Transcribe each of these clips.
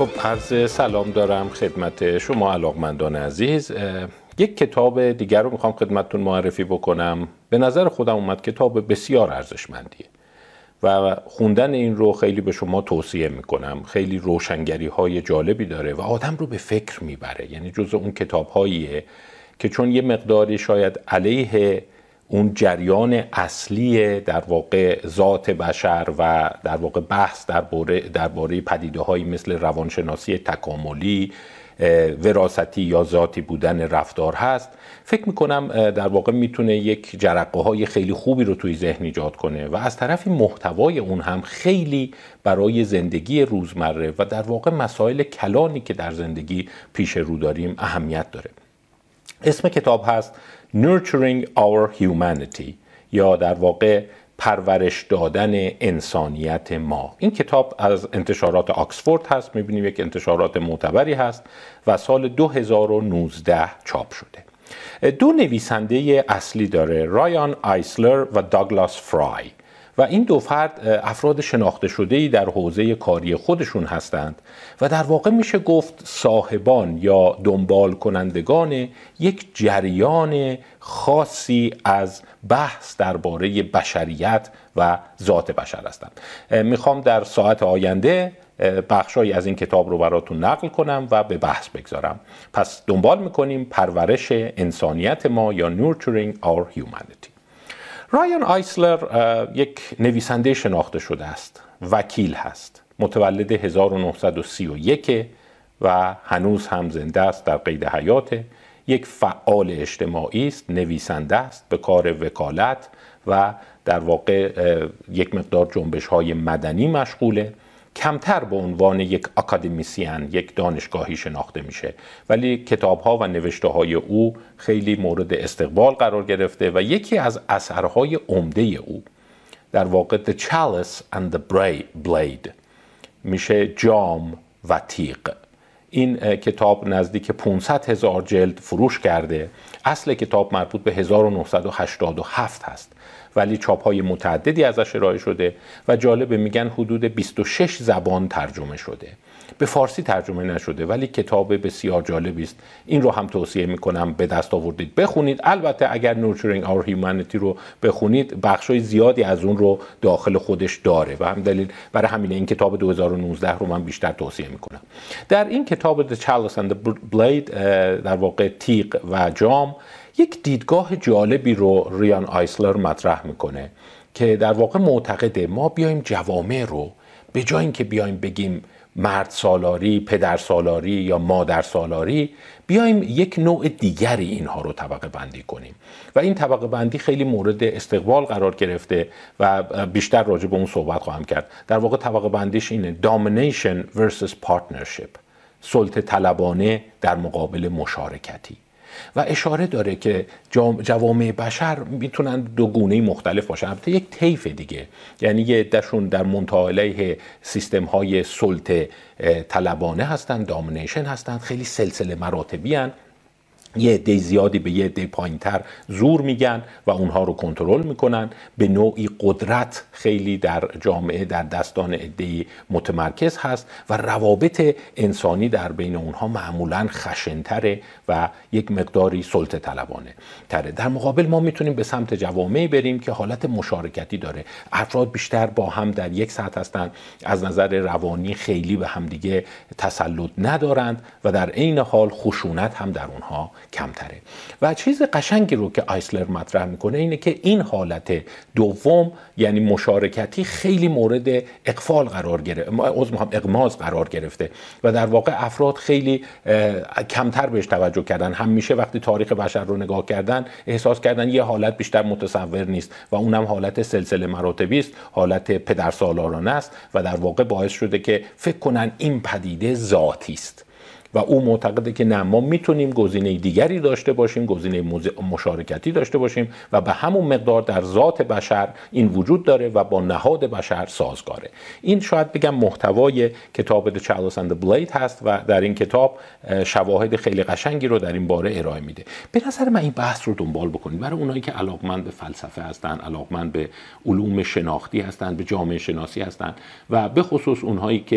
خب عرض سلام دارم خدمت شما علاقمندان عزیز. یک کتاب دیگر رو میخوام خدمتتون معرفی بکنم. به نظر خودم اومد کتاب بسیار ارزشمندیه و خوندن این رو خیلی به شما توصیه میکنم. خیلی روشنگری های جالبی داره و آدم رو به فکر میبره. یعنی جزء اون کتاب هاییه که چون یه مقداری شاید علیه اون جریان اصلی در واقع ذات بشر و در واقع بحث درباره پدیده‌هایی مثل روانشناسی تکاملی، وراثتی یا ذاتی بودن رفتار هست، فکر میکنم در واقع میتونه یک جرقه‌های خیلی خوبی رو توی ذهن ایجاد کنه و از طرفی محتوای اون هم خیلی برای زندگی روزمره و در واقع مسائل کلانی که در زندگی پیش رو داریم اهمیت داره. اسم کتاب هست Nurturing Our Humanity یا در واقع پرورش دادن انسانیت ما. این کتاب از انتشارات آکسفورد هست، میبینیم یک انتشارات معتبری هست و سال 2019 چاپ شده. دو نویسنده اصلی داره، رایان آیسلر و داگلاس فرای، و این دو فرد افراد شناخته شده‌ای در حوزه کاری خودشون هستند و در واقع میشه گفت صاحبان یا دنبال کنندگان یک جریان خاصی از بحث درباره بشریت و ذات بشر هستند. میخوام در ساعت آینده بخشایی از این کتاب رو براتون نقل کنم و به بحث بگذارم. پس دنبال میکنیم پرورش انسانیت ما یا Nurturing Our Humanity. رایان آیسلر یک نویسنده شناخته شده است، وکیل هست، متولد 1931 و هنوز هم زنده است، در قید حیاته. یک فعال اجتماعی است، نویسنده است، به کار وکالت و در واقع یک مقدار جنبش‌های مدنی مشغوله. کمتر به عنوان یک اکادمیسین، یک دانشگاهی شناخته میشه، ولی کتاب‌ها و نوشته‌های او خیلی مورد استقبال قرار گرفته و یکی از اثرهای عمده او در واقع The Chalice and the Blade میشه، جام و تیغ. این کتاب نزدیک 500,000 جلد فروش کرده. اصل کتاب مربوط به 1987 هست ولی چاپ‌های متعددی ازش ارائه شده و جالبه میگن حدود 26 زبان ترجمه شده. به فارسی ترجمه نشده ولی کتاب بسیار جالبی است. این رو هم توصیه میکنم به دست آوردید بخونید. البته اگر Nurturing Our Humanity رو بخونید بخشای زیادی از اون رو داخل خودش داره و هم دلیل برای همین این کتاب 2019 رو من بیشتر توصیه میکنم. در این کتاب The Chalice and the Blade در واقع تیغ و جام یک دیدگاه جالبی رو ریان آیسلر مطرح میکنه که در واقع معتقده ما بیایم جوامع رو به جای اینکه بیایم بگیم مرد سالاری، پدر سالاری یا مادر سالاری، بیایم یک نوع دیگری اینها رو طبقه بندی کنیم و این طبقه بندی خیلی مورد استقبال قرار گرفته و بیشتر راجع به اون صحبت خواهم کرد. در واقع طبقه بندیش اینه Domination versus Partnership، سلطه طلبانه در مقابل مشارکتی، و اشاره داره که جوامع بشر میتونن دو گونه مختلف باشن. البته یک طیف دیگه، یعنی یه عده‌شون در منتهی علیه سیستم های سلطه طلبانه هستن، دامینیشن هستن، خیلی سلسله مراتبی هن. یه عده زیادی به یه عده پایین‌تر زور میگن و اونها رو کنترل میکنن. به نوعی قدرت خیلی در جامعه در دستان عده‌ای متمرکز هست و روابط انسانی در بین اونها معمولاً خشن‌تره و یک مقداری سلطه طلبانه تره. در مقابل ما میتونیم به سمت جوامعی بریم که حالت مشارکتی داره. افراد بیشتر با هم در یک سطح هستن، از نظر روانی خیلی به هم دیگه تسلط ندارند و در عین حال خشونت هم در اونها کمتره. و چیز قشنگی رو که آیسلر مطرح میکنه اینه که این حالت دوم یعنی مشارکتی خیلی مورد اغماض قرار گرفته و در واقع افراد خیلی کمتر بهش توجه کردن. همیشه وقتی تاریخ بشر رو نگاه کردن احساس کردن یه حالت بیشتر متصور نیست و اونم حالت سلسله مراتبی است، حالت پدرسالارانه است و در واقع باعث شده که فکر کنن این پدیده ذاتی است. و او معتقده که نه، ما میتونیم گزینه دیگری داشته باشیم، گزینه مشارکتی داشته باشیم و به همون مقدار در ذات بشر این وجود داره و با نهاد بشر سازگاره. این شاید بگم محتوای کتاب The Chalice and the Blade هست و در این کتاب شواهد خیلی قشنگی رو در این باره ارائه میده. به نظر من این بحث رو دنبال بکنید برای اونایی که علاقمند به فلسفه هستن، علاقمند به علوم شناختی هستن، به جامعه شناسی هستن و به خصوص اونهایی که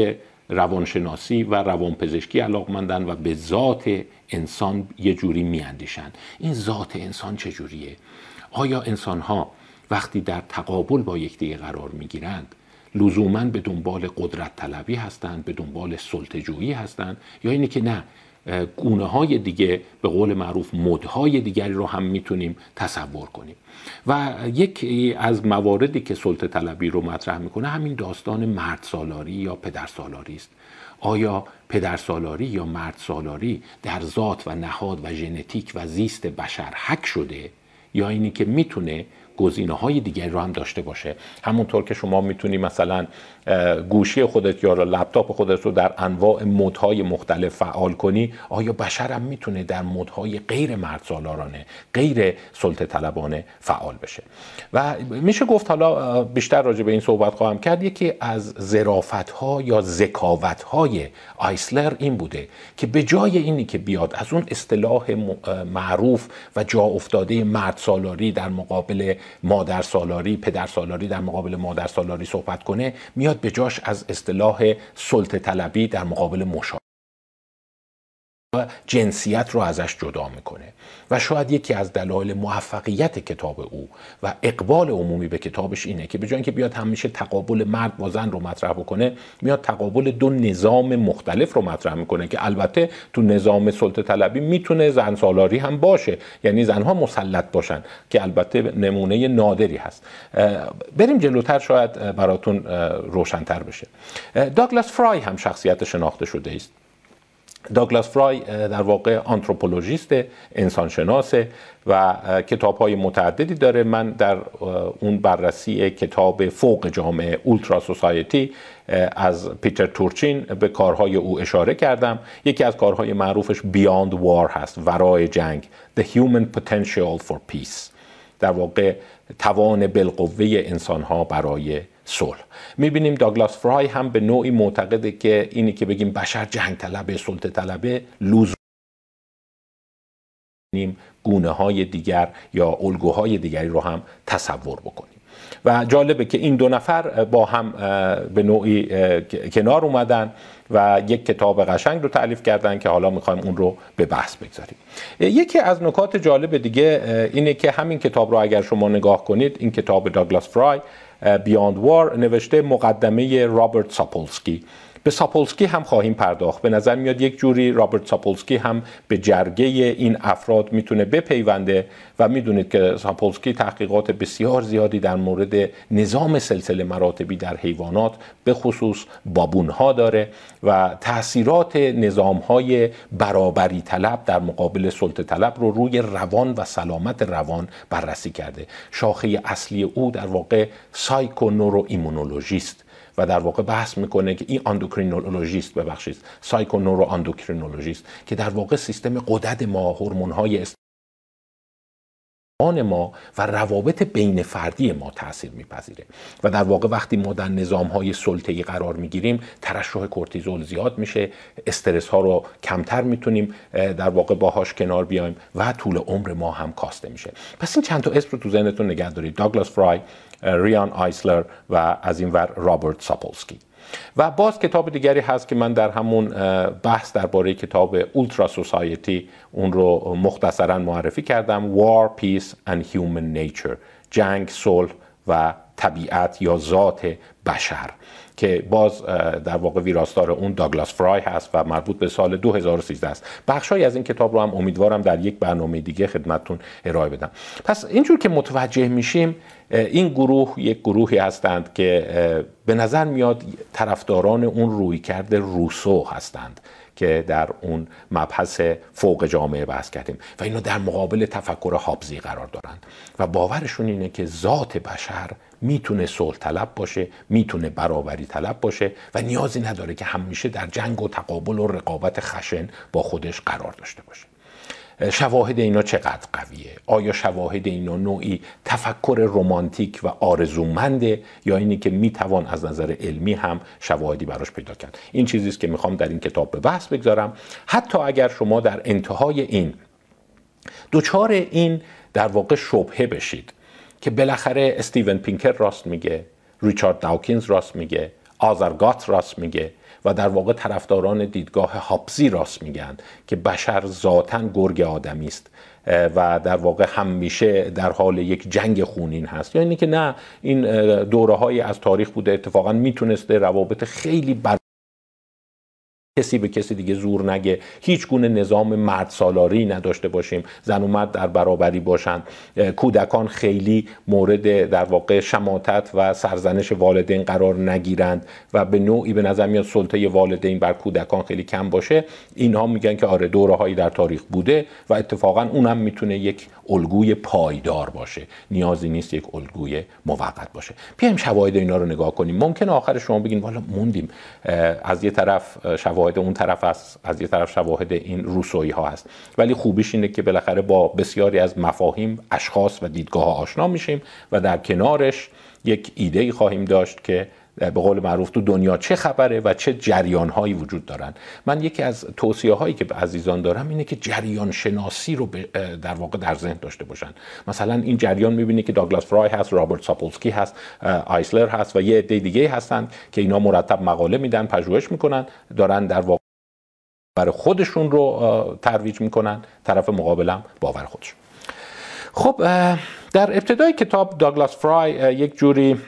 روانشناسی و روانپزشکی علاقمندن و به ذات انسان یه جوری میاندیشن. این ذات انسان چجوریه؟ آیا انسان‌ها وقتی در تقابل با یکدیگر قرار میگیرند لزوماً به دنبال قدرت طلبی هستند، به دنبال سلطه‌جویی هستند، یا اینی که نه، گونه‌های دیگه، به قول معروف مدهای دیگری رو هم میتونیم تصور کنیم؟ و یکی از مواردی که سلطه طلبی رو مطرح میکنه همین داستان مرد سالاری یا پدر سالاری است. آیا پدر سالاری یا مرد سالاری در ذات و نهاد و ژنتیک و زیست بشر حک شده، یا اینی که میتونه گزینه‌های دیگری رو هم داشته باشه؟ همونطور که شما میتونی مثلا گوشی خودت یا لپتاپ خودت رو در انواع مدهای مختلف فعال کنی، آیا بشر هم میتونه در مدهای غیر مرد سالارانه، غیر سلطه طلبانه فعال بشه؟ و میشه گفت، حالا بیشتر راجع به این صحبت خواهم کرد، یکی از ظرافت‌ها یا ذکاوت‌های آیسلر این بوده که به جای اینی که بیاد از اون اصطلاح معروف و جا افتاده مرد سالاری در مقابل مادر سالاری، پدر سالاری در مقابل مادر سالاری صحبت کنه، میاد به جاش از اصطلاح سلطه طلبی در مقابل مشارکت و جنسیت رو ازش جدا میکنه. و شاید یکی از دلایل موفقیت کتاب او و اقبال عمومی به کتابش اینه که به جای اینکه بیاد همیشه تقابل مرد با زن رو مطرح بکنه، میاد تقابل دو نظام مختلف رو مطرح میکنه که البته تو نظام سلطه طلبی میتونه زن سالاری هم باشه، یعنی زنها مسلط باشن، که البته نمونه نادری هست. بریم جلوتر شاید براتون روشن‌تر بشه. داگلاس فرای هم شخصیت شناخته شده است. داگلاس فرای در واقع آنتروپولوژیست، انسانشناسه و کتاب‌های متعددی داره. من در اون بررسی کتاب فوق جامعه اولترا سوسایتی از پیتر تورچین به کارهای او اشاره کردم. یکی از کارهای معروفش بیاند وار هست، ورای جنگ، The Human Potential for Peace، در واقع توان بالقوه انسان‌ها برای صلح. می‌بینیم داگلاس فرای هم به نوعی معتقده که اینی که بگیم بشر جنگ طلبه، سلطه طلبه، لزوماً گونه‌های دیگر یا الگوهای دیگری رو هم تصور بکنیم. و جالبه که این دو نفر با هم به نوعی کنار اومدن و یک کتاب قشنگ رو تألیف کردن که حالا میخوایم اون رو به بحث بگذاریم. یکی از نکات جالب دیگه اینه که همین کتاب رو اگر شما نگاه کنید، این کتاب داگلاس فرای بیاند وار، نوشته مقدمه رابرت ساپولسکی. به ساپولسکی هم خواهیم پرداخت. به نظر میاد یک جوری رابرت ساپولسکی هم به جرگه این افراد میتونه بپیونده و میدونید که ساپولسکی تحقیقات بسیار زیادی در مورد نظام سلسله مراتبی در حیوانات به خصوص بابونها داره و تأثیرات نظامهای برابری طلب در مقابل سلطه طلب رو روی روان و سلامت روان بررسی کرده. شاخه اصلی او در واقع سایکو نورو ایمونولوژیست و در واقع بحث میکنه که این اندوکرینولوژیست، سایکو نورو اندوکرینولوژیست، که در واقع سیستم غدد ما، هورمون‌های ما و روابط بین فردی ما تأثیر میپذیره و در واقع وقتی ما در نظام‌های سلطه‌ای قرار میگیریم ترشح کورتیزول زیاد میشه، استرس ها رو کمتر میتونیم در واقع باهاش کنار بیایم و طول عمر ما هم کاسته میشه. پس این چند تا اسم رو تو ذهنتون نگه دارید: داگلاس فرای، ریان آیسلر و از این ور رابرت ساپولسکی. و باز کتاب دیگری هست که من در همون بحث درباره کتاب اولترا سوسایتی اون رو مختصرا معرفی کردم: War, Peace and Human Nature، جنگ، صلح و طبیعت یا ذات بشر، که باز در واقع ویراستار اون داگلاس فرای هست و مربوط به سال 2013 است. بخشایی از این کتاب رو هم امیدوارم در یک برنامه دیگه خدمتتون ارائه بدم. پس اینجور که متوجه میشیم این گروه یک گروهی هستند که به نظر میاد طرفداران اون رویکرد روسو هستند که در اون مبحث فوق جامعه بحث کردیم و اینا در مقابل تفکر هابزی قرار دارند و باورشون اینه که ذات بشر میتونه صلح طلب باشه، میتونه برابری طلب باشه و نیازی نداره که همیشه در جنگ و تقابل و رقابت خشن با خودش قرار داشته باشه. شواهد اینا چقدر قویه؟ آیا شواهد اینا نوعی تفکر رمانتیک و آرزومنده یا اینی که میتوان از نظر علمی هم شواهدی براش پیدا کرد؟ این چیزی است که میخوام در این کتاب به بحث بگذارم. حتی اگر شما در انتهای این دوچار این در واقع شبهه بشید که بالاخره استیون پینکر راست میگه، ریچارد داوکینز راست میگه، آزر گات راست میگه و در واقع طرفداران دیدگاه هابزی راست میگن که بشر ذاتاً گرگ آدمی است و در واقع همیشه در حال یک جنگ خونین هست، یا اینی که نه، این دوره‌هایی از تاریخ بوده اتفاقاً میتونسته روابط خیلی کسی به کسی دیگه زور نگه، هیچ گونه نظام مرد سالاری نداشته باشیم، زن و مرد در برابری باشن، کودکان خیلی مورد در واقع شماتت و سرزنش والدین قرار نگیرند و به نوعی به نظر میاد سلطه والدین بر کودکان خیلی کم باشه. اینها میگن که آره دوره‌هایی در تاریخ بوده و اتفاقا اونم میتونه یک الگوی پایدار باشه، نیازی نیست یک الگوی موقت باشه. بیایم شواهد اینا رو نگاه کنیم. ممکنه آخر شما بگین والا موندیم، از یه طرف شواهد اون طرف است، از یه طرف شواهد این روسویی ها هست، ولی خوبیش اینه که بالاخره با بسیاری از مفاهیم، اشخاص و دیدگاه ها آشنا میشیم و در کنارش یک ایده‌ای خواهیم داشت که به قول معروف تو دنیا چه خبره و چه جریان هایی وجود دارن. من یکی از توصیه هایی که به عزیزان دارم اینه که جریان شناسی رو در واقع در ذهن داشته باشن. مثلا این جریان میبینی که داگلاس فرای هست، رابرت ساپولسکی هست، آیسلر هست و یه عده دیگه هستن که اینا مرتب مقاله میدن، پژوهش میکنن، دارن در واقع باور خودشون رو ترویج میکنن، طرف مقابلم باور خودشون. خب در ابتدای کتاب داگلاس فرای یک جوری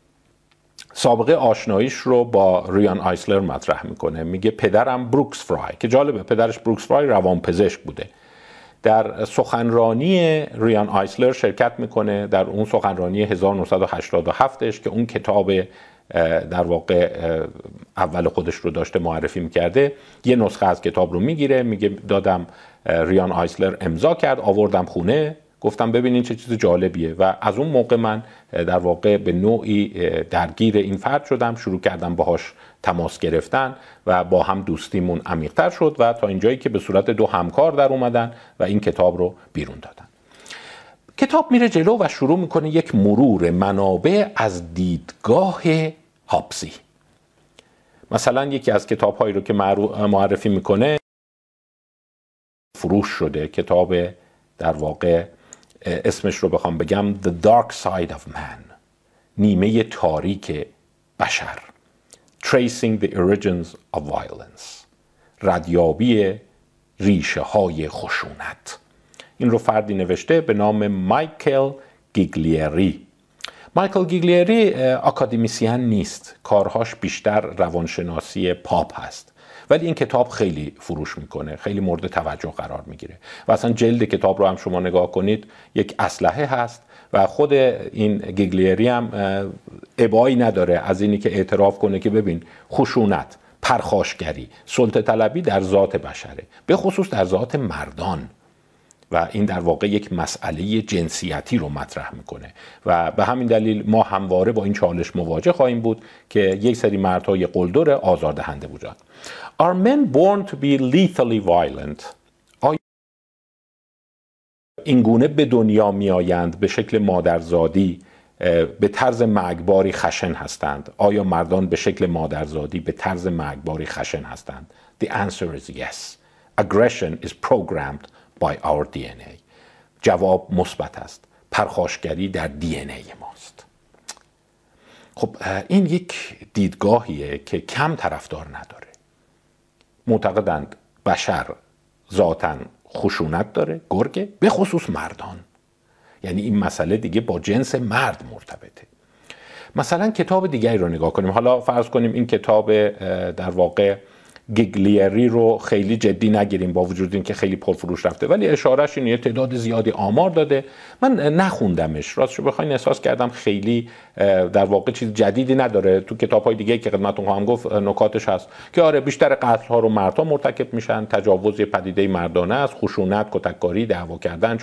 سابقه آشناییش رو با ریان آیسلر مطرح میکنه. میگه پدرم بروکس فرای، که جالبه پدرش بروکس فرای روانپزشک بوده، در سخنرانی ریان آیسلر شرکت میکنه، در اون سخنرانی 1987ش که اون کتاب در واقع اول خودش رو داشته معرفی میکرده، یه نسخه از کتاب رو میگیره، میگه دادم ریان آیسلر امضا کرد، آوردم خونه، گفتم ببینین چه چیز جالبیه و از اون موقع من در واقع به نوعی درگیر این فرد شدم، شروع کردم باهاش تماس گرفتن و با هم دوستیمون عمیق‌تر شد و تا اینجایی که به صورت دو همکار در اومدن و این کتاب رو بیرون دادن. کتاب میره جلو و شروع میکنه یک مرور منابع از دیدگاه هابزی. مثلا یکی از کتاب‌هایی رو که معرفی میکنه فروش شده، کتاب در واقع اسمش رو بخوام بگم The Dark Side of Man، نیمه تاریک بشر، Tracing the Origins of Violence، ردیابی ریشه های خشونت. این رو فردی نوشته به نام مایکل گیگلیری. مایکل گیگلیری اکادمیسین نیست، کارهاش بیشتر روانشناسی پاپ هست، ولی این کتاب خیلی فروش میکنه، خیلی مورد توجه قرار میگیره و اصلا جلد کتاب رو هم شما نگاه کنید یک اسلحه هست و خود این گیگلیری هم ابایی نداره از اینی که اعتراف کنه که ببین خشونت، پرخاشگری، سلطه طلبی در ذات بشره، به خصوص در ذات مردان و این در واقع یک مسئله جنسیتی رو مطرح میکنه و به همین دلیل ما همواره با این چالش مواجه خواهیم بود که یک سری مردهای قلدر آزاردهنده وجود. Are men born to be lethally violent؟ آیا این گونه به دنیا می آیند به شکل مادرزادی به طرز مرگباری خشن هستند؟ آیا مردان به شکل مادرزادی به طرز مرگباری خشن هستند؟ The answer is yes. Aggression is programmed by our DNA. جواب مثبت است. پرخاشگری در DNA ماست. خب این یک دیدگاهیه که کم طرفدار نداره. معتقدند بشر ذاتاً خشونت داره، گرگه، به خصوص مردان. یعنی این مسئله دیگه با جنس مرد مرتبطه. مثلا کتاب دیگری رو نگاه کنیم. حالا فرض کنیم این کتاب در واقع گیگلیری رو خیلی جدی نگیریم با وجود اینکه خیلی پرفروش رفته، ولی اشارهش اینه، تعداد زیادی آمار داده. من نخوندمش، راستش رو بخواین احساس کردم خیلی در واقع چیز جدیدی نداره. تو کتاب‌های دیگه که خدمتتون خواهم گفت نکاتش هست که آره بیشتر قتل‌ها رو مردها مرتکب میشن، تجاوز پدیده مردانه است، خشونت، کتککاری، دعوا کردن،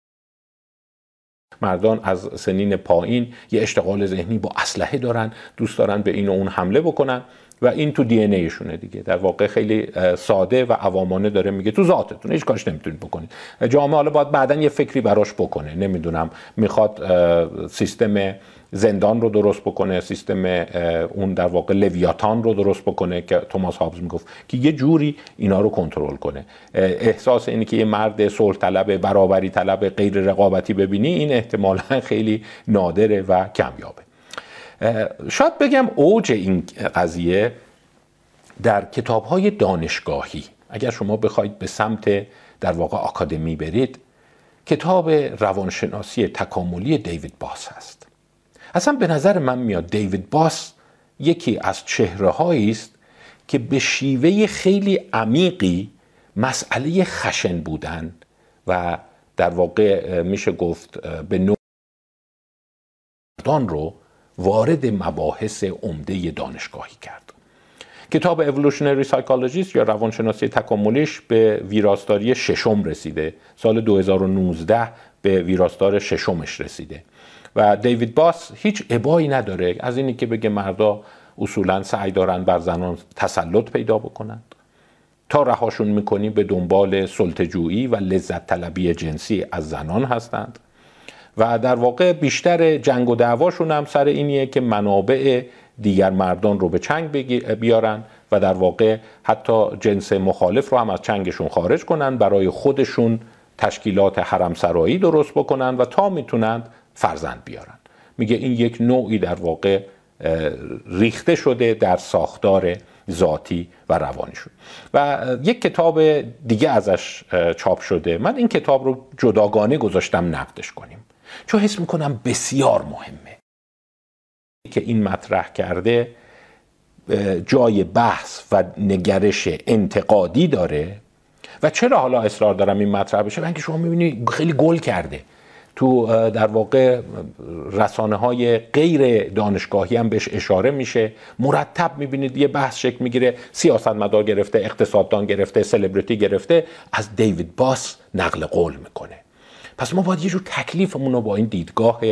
مردان از سنین پایین یه اشتغال ذهنی با اسلحه دارن، دوست دارن به این و اون حمله بکنن و این تو دی ان ایشونه دیگه. در واقع خیلی ساده و عوامانه داره میگه تو ذاتتون هیچ کارش نمیتونید بکنید. جامعه حالا باید بعداً یه فکری براش بکنه، نمیدونم میخواد سیستم زندان رو درست بکنه، سیستم اون در واقع لویاتان رو درست بکنه که توماس هابز میگفت که یه جوری اینا رو کنترل کنه. احساس اینه که یه مرد صلح طلب، برابری طلب، غیر رقابتی ببینی، این احتمالاً خیلی نادره و کمیابه. شاید بگم اوج این قضیه در کتاب‌های دانشگاهی اگر شما بخواید به سمت در واقع آکادمی برید، کتاب روانشناسی تکاملی دیوید باس هست. اصلا به نظر من میاد دیوید باس یکی از چهره‌هایی است که به شیوه خیلی عمیقی مسئله خشن بودن و در واقع میشه گفت به نوع مردان رو وارد مباحث عمده دانشگاهی کرد. کتاب Evolutionary Psychologist یا روانشناسی تکاملیش به ویراستاری ششم رسیده. سال 2019 به ویراستار ششمش رسیده و دیوید باس هیچ ابایی نداره از اینی که بگه مردا اصولاً سعی دارن بر زنان تسلط پیدا بکنند، تا رهاشون میکنی به دنبال سلطه‌جویی و لذت طلبی جنسی از زنان هستند و در واقع بیشتر جنگ و دعواشون هم سر اینیه که منابع دیگر مردان رو به چنگ بیارن و در واقع حتی جنس مخالف رو هم از چنگشون خارج کنن، برای خودشون تشکیلات حرم سرایی درست بکنن و تا میتونند فرزند بیارن. میگه این یک نوعی در واقع ریخته شده در ساختار ذاتی و روانیشون. و یک کتاب دیگه ازش چاپ شده، من این کتاب رو جداگانه گذاشتم نقدش کنیم چون حس میکنم بسیار مهمه که این مطرح کرده، جای بحث و نگرش انتقادی داره. و چرا حالا اصرار دارم این مطرح بشه؟ من که شما میبینی خیلی گل کرده تو در واقع رسانه‌های غیر دانشگاهی هم بهش اشاره میشه، مرتب میبینید یه بحث شکل میگیره، سیاستمدار گرفته، اقتصاددان گرفته، سلبریتی گرفته، از دیوید باس نقل قول میکنه. پس ما باید یه جور تکلیفمون رو با این دیدگاه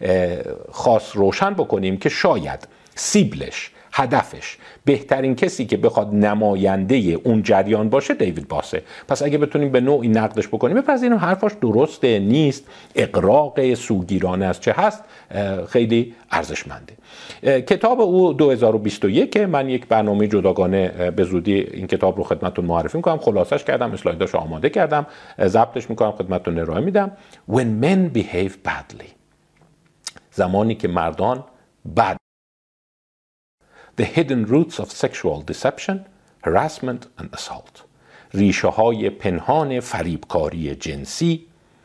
خاص روشن بکنیم که شاید سیبلش، هدفش، بهترین کسی که بخواد نماینده اون جریان باشه دیوید باسه. پس اگه بتونیم به نوعی نقدش بکنیم، بپذیریم حرفاش درسته نیست، اغراق سوگیرانه از چه هست، خیلی ارزشمنده. کتاب او 2021، من یک برنامه جداگانه به زودی این کتاب رو خدمتتون معرفی میکنم، خلاصش کردم، اسلایداشو آماده کردم، ضبطش میکنم، خدمتتون ارائه میدم. When men behave badly، زمانی که مردان بد، The hidden roots of sexual deception, harassment and assault، ریشه های پنهان فریبکاری جنسی،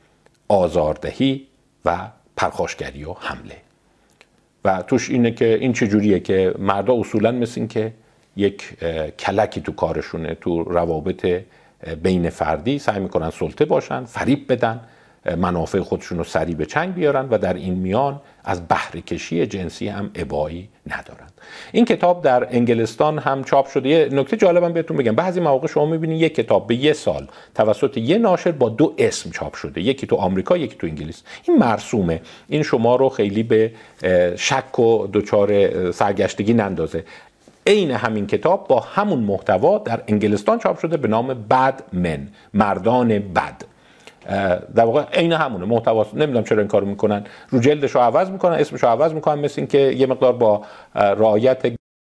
آزاردهی و پرخاشگری و حمله. و توش اینه که این چجوریه که مردا اصولاً مثل این که یک کلکی تو کارشونه، تو روابط بین فردی سعی میکنن سلطه باشن، فریب بدن، منافع خودشون رو سریع به چنگ بیارن و در این میان از بهره کشی جنسی هم ابایی ندارن. این کتاب در انگلستان هم چاپ شده. یه نکته جالبم بهتون بگم، بعضی مواقع شما میبینید یک کتاب به 1 سال توسط یه ناشر با 2 اسم چاپ شده، یکی تو آمریکا یکی تو انگلیس. این مرسومه، این شما رو خیلی به شک و دچار سرگشتگی نندازه. عین همین کتاب با همون محتوا در انگلستان چاپ شده به نام بد من، مردان بد. در واقع عین همونه محتوا، نمیدونم چرا این کارو میکنن، رو جلدشو عوض میکنن، اسمشو عوض میکنن، مثل این که یه مقدار با رعایت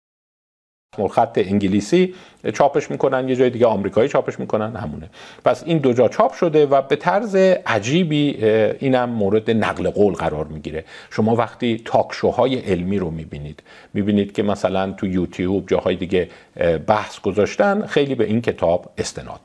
خط انگلیسی چاپش میکنن، یه جای دیگه آمریکایی چاپش میکنن، همونه. پس این 2 جا چاپ شده و به طرز عجیبی اینم مورد نقل قول قرار میگیره. شما وقتی تاک شوهای علمی رو میبینید که مثلا تو یوتیوب جاهای دیگه بحث گذاشتن، خیلی به این کتاب استناد.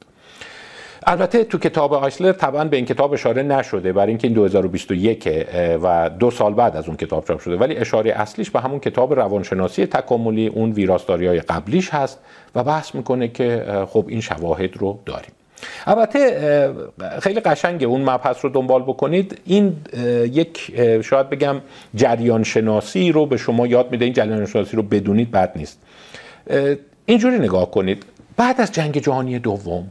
البته تو کتاب آیسلر طبعا به این کتاب اشاره نشده، برای اینکه این 2021 و 2 سال بعد از اون کتاب چاپ شده، ولی اشاره اصلیش به همون کتاب روانشناسی تکاملی، اون ویراستاری‌های قبلیش هست و بحث میکنه که خب این شواهد رو داریم. البته خیلی قشنگه اون مبحث رو دنبال بکنید، این یک شاید بگم جریان شناسی رو به شما یاد میده، این جریان شناسی رو بدونید بد نیست. اینجوری نگاه کنید، بعد از جنگ جهانی دوم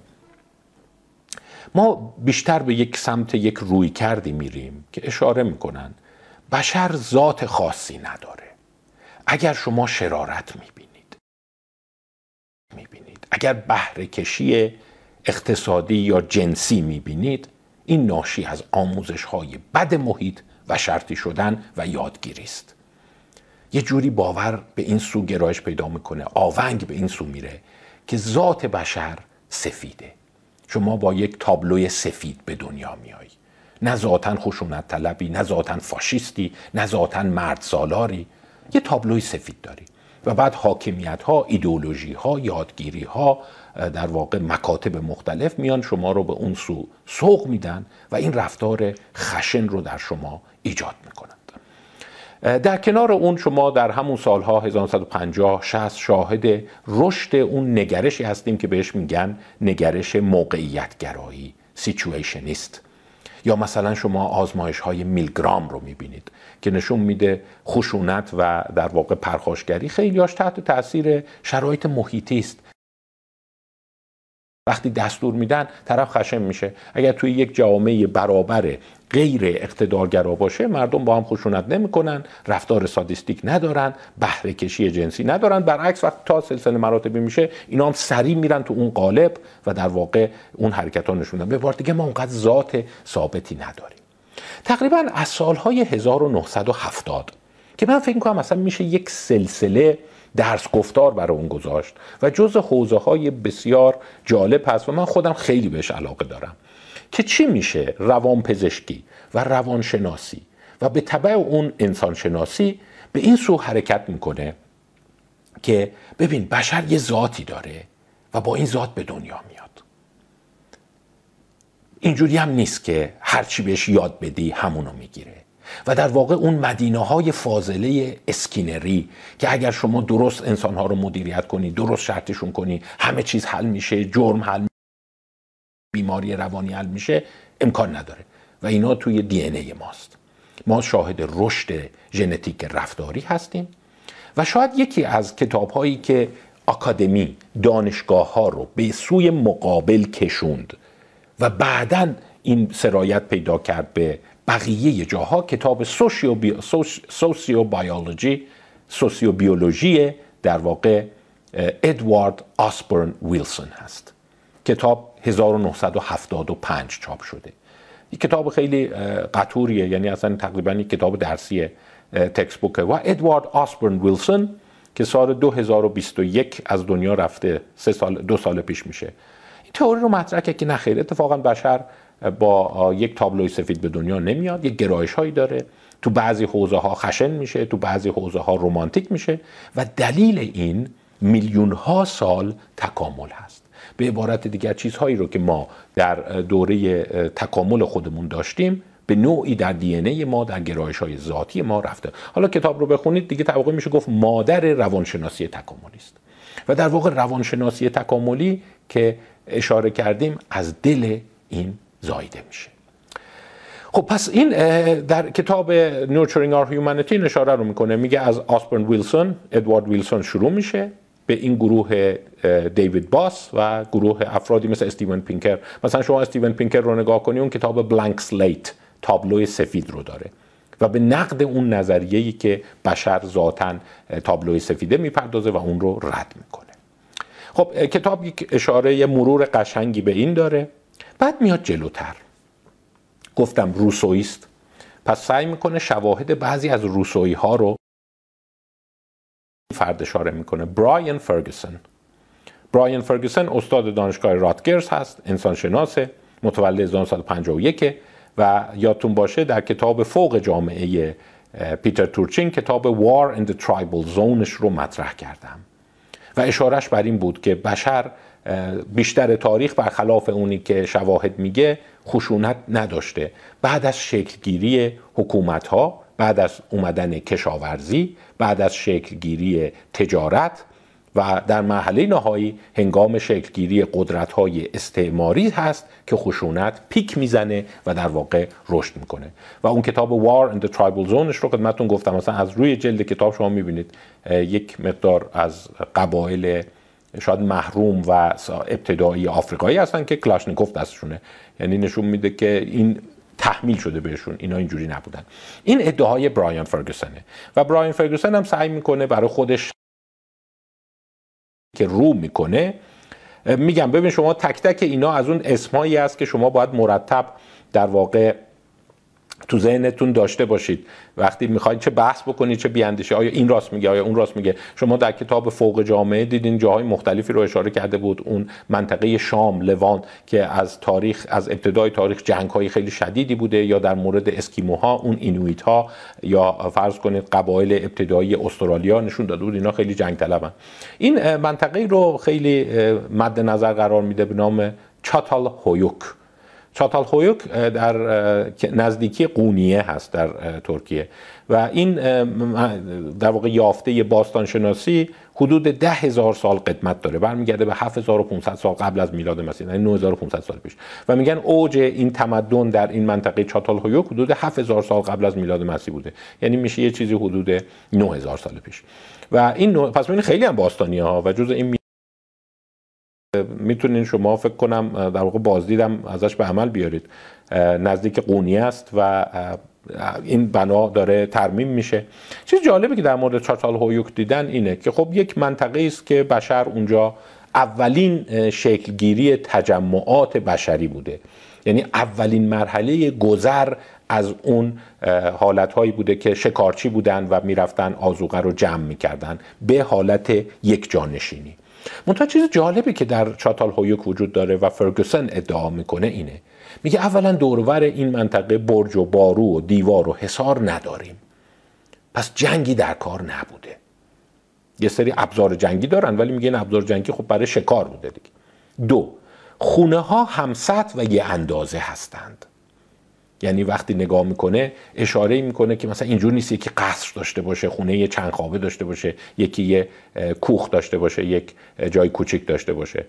ما بیشتر به یک سمت یک روی کردی میریم که اشاره میکنن بشر ذات خاصی نداره. اگر شما شرارت میبینید، اگر بهره کشی اقتصادی یا جنسی میبینید، این ناشی از آموزش های بد محیط و شرطی شدن و یادگیری است. یه جوری باور به این سو گرایش پیدا میکنه، آونگ به این سو میره که ذات بشر سفیده. شما با یک تابلوی سفید به دنیا میایی، نه ذاتاً خشونت طلبی، نه ذاتاً فاشیستی، نه ذاتاً مرد سالاری، یه تابلوی سفید داری. و بعد حاکمیت ها، ایدئولوژی ها، یادگیری ها، در واقع مکاتب مختلف میان شما رو به اون سو سوق میدن و این رفتار خشن رو در شما ایجاد میکنند. در کنار اون شما در همون سالها 1950 60 شاهد رشد اون نگرشی هستیم که بهش میگن نگرش موقعیت گرایی، سیچویشنیست. یا مثلا شما آزمایش های میلگرام رو میبینید که نشون میده خشونت و در واقع پرخاشگری خیلیاش تحت تاثیر شرایط محیطی است. وقتی دستور میدن طرف خشن میشه. اگر توی یک جامعه برابر غیر اقتدارگرا باشه مردم با هم خشونت نمیکنن، رفتار سادیستیک ندارن، بهره کشی جنسی ندارن. برعکس وقتی تا سلسله مراتبی میشه اینا هم سریع میرن تو اون قالب و در واقع اون حرکت ها نشون میدن. به بار دیگه ما اونقدر ذات ثابتی نداریم. تقریبا از سالهای 1970 که من فکر میکنم مثلا میشه یک سلسله درس گفتار برای اون گذاشت و جز حوزه های بسیار جالب هست و من خودم خیلی بهش علاقه دارم که چی میشه روانپزشکی و روانشناسی و به تبع اون انسانشناسی به این سو حرکت میکنه که ببین بشر یه ذاتی داره و با این ذات به دنیا میاد. اینجوری هم نیست که هرچی بهش یاد بدی همونو میگیره. و در واقع اون مدینه‌های فاضله اسکینری که اگر شما درست انسان‌ها رو مدیریت کنی، درست شرطشون کنی، همه چیز حل میشه، جرم حل میشه، بیماری روانی حل میشه، امکان نداره و اینا توی دی ان ای ماست. ما شاهد رشد ژنتیک رفتاری هستیم و شاید یکی از کتاب‌هایی که آکادمی دانشگاه‌ها رو به سوی مقابل کشوند و بعداً این سرایت پیدا کرد به بقیه جاها کتاب سوسیوبیولوژی در واقع ادوارد آسبورن ویلسون هست. کتاب 1975 چاپ شده. این کتاب خیلی قطوریه، یعنی اصلا تقریبا یک کتاب درسی تکست بوکه و ادوارد آسبورن ویلسون که سال 2021 از دنیا رفته، 2 سال پیش میشه، این تئوری رو مطرح کرد که نخیر، اتفاقا بشر با یک تابلوی سفید به دنیا نمیاد، یک گرایش هایی داره، تو بعضی حوزه ها خشن میشه، تو بعضی حوزه ها رمانتیک میشه و دلیل این میلیون ها سال تکامل هست. به عبارت دیگر چیزهایی رو که ما در دوره تکامل خودمون داشتیم به نوعی در دی ان ای ما، در گرایش های ذاتی ما رفته. حالا کتاب رو بخونید دیگه طبقه میشه گفت مادر روانشناسی تکاملی است و در واقع روانشناسی تکاملی که اشاره کردیم از دل این زایده میشه. خب پس این در کتاب Nurturing Our Humanity اشاره رو میکنه، میگه از آسبورن ویلسون، ادوارد ویلسون شروع میشه به این گروه دیوید باس و گروه افرادی مثل استیون پینکر. مثلا شما استیون پینکر رو نگاه کنی، اون کتاب بلانک سلیت، تابلوی سفید رو داره و به نقد اون نظریه‌ای که بشر ذاتاً تابلوی سفیده میپردازه و اون رو رد میکنه. خب کتاب یک اشاره مرور قشنگی به این داره. بعد میاد جلوتر، گفتم روسویست، پس سعی میکنه شواهد بعضی از روسویی ها رو فرد اشاره میکنه. برایان فرگوسن استاد دانشگاه راتگرز هست، انسانشناسه، متولد 1951 و یادتون باشه در کتاب فوق جامعه پیتر تورچین کتاب War in the Tribal Zoneش رو مطرح کردم و اشارش بر این بود که بشر بیشتر تاریخ برخلاف اونی که شواهد میگه خشونت نداشته. بعد از شکلگیری حکومت‌ها، بعد از اومدن کشاورزی، بعد از شکلگیری تجارت و در مرحله نهایی هنگام شکلگیری قدرت‌های استعماری هست که خشونت پیک میزنه و در واقع رشد میکنه. و اون کتاب War in the Tribal Zoneش رو خدمتتون گفتم، مثلا از روی جلد کتاب شما میبینید یک مقدار از قبایل شاید محروم و ابتدایی آفریقایی هستن که کلاشنیکوف دستشونه، یعنی نشون میده که این تحمیل شده بهشون، اینا اینجوری نبودن. این ادعای برایان فرگوسنه و برایان فرگوسن هم سعی میکنه برای خودش که رو میکنه. میگم ببین شما تک تک اینا از اون اسمایی است که شما باید مرتب در واقع تو ذهنتون داشته باشید وقتی میخواید چه بحث بکنید چه بیاندیشه، آیا این راست میگه آیا اون راست میگه. شما در کتاب فوق جامعه دیدین جاهای مختلفی رو اشاره کرده بود، اون منطقه شام، لوان که از تاریخ، از ابتدای تاریخ جنگ‌های خیلی شدیدی بوده، یا در مورد اسکیموها اون اینویت ها، یا فرض کنید قبایل ابتدایی استرالیا نشون داده بود اینا خیلی جنگ طلبن. این منطقه رو خیلی مد نظر قرار میده به نام چاتالهویوک. چاتالهویوک در نزدیکی قونیه هست در ترکیه و این در واقع یافته باستانشناسی حدود 10,000 سال قدمت داره، برمیگرده به 7,500 سال قبل از میلاد مسیح، یعنی 9,500 سال پیش، و میگن اوج این تمدن در این منطقه چاتالهویوک حدود 7,000 سال قبل از میلاد مسیح بوده، یعنی میشه یه چیزی حدود 9,000 سال پیش. و این پس این خیلی هم باستانیه ها و جز این میتونین شما فکر کنم در واقع بازدیدم ازش به عمل بیارید. نزدیک قونیه است و این بنا داره ترمیم میشه. چیز جالبی که در مورد چاتالهویوک دیدن اینه که خب یک منطقه است که بشر اونجا اولین شکلگیری تجمعات بشری بوده، یعنی اولین مرحله گذر از اون حالتهایی بوده که شکارچی بودن و میرفتن آذوقه رو جمع میکردن به حالت یک جانشینی. منتها چیز جالبی که در چاتالهویوک وجود داره و فرگوسن ادعا میکنه اینه، میگه اولا دورور این منطقه برج و بارو و دیوار و حصار نداریم، پس جنگی در کار نبوده. یه سری ابزار جنگی دارن ولی میگه این ابزار جنگی خب برای شکار بوده دیگه. دو، خونه ها هم سطح و یه اندازه هستند، یعنی وقتی نگاه میکنه اشاره میکنه که مثلا اینجور نیست یکی قصر داشته باشه، خونه یه چند خوابه داشته باشه، یکی یه کوخ داشته باشه، یک جای کوچیک داشته باشه.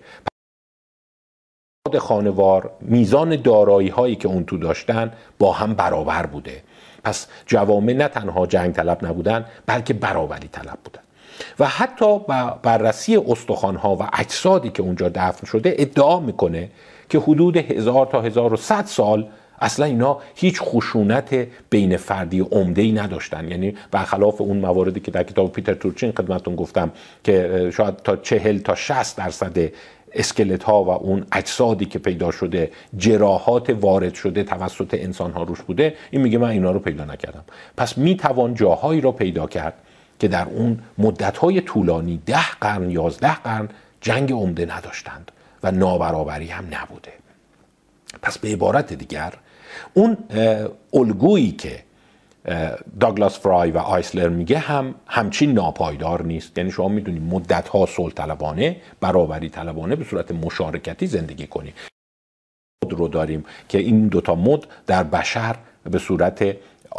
خانوار میزان دارایی هایی که اون تو داشتن با هم برابر بوده، پس جوامع نه تنها جنگ طلب نبودن بلکه برابری طلب بودن. و حتی بررسی استخوان ها و اجسادی که اونجا دفن شده ادعا میکنه که حدود 1000 تا 1100 سال اصلا اینا هیچ خشونت بین فردی عمده‌ای نداشتن، یعنی برخلاف اون مواردی که در کتاب پیتر تورچین خدمتتون گفتم که شاید تا 40 تا 60% اسکلت ها و اون اجسادی که پیدا شده جراحات وارد شده توسط انسان ها روش بوده، این میگه من اینا رو پیدا نکردم. پس میتوان جاهایی رو پیدا کرد که در اون مدت های طولانی 10 قرن 11 قرن جنگ عمده نداشتند و نابرابری هم نبوده. پس به عبارت دیگر اون الگویی که داگلاس فرای و آیسلر میگه همچین ناپایدار نیست. یعنی شما میدونید مدت‌ها صلح طلبانه، برابری طلبانه به صورت مشارکتی زندگی کنید. مد رو داریم که این دوتا مد در بشر به صورت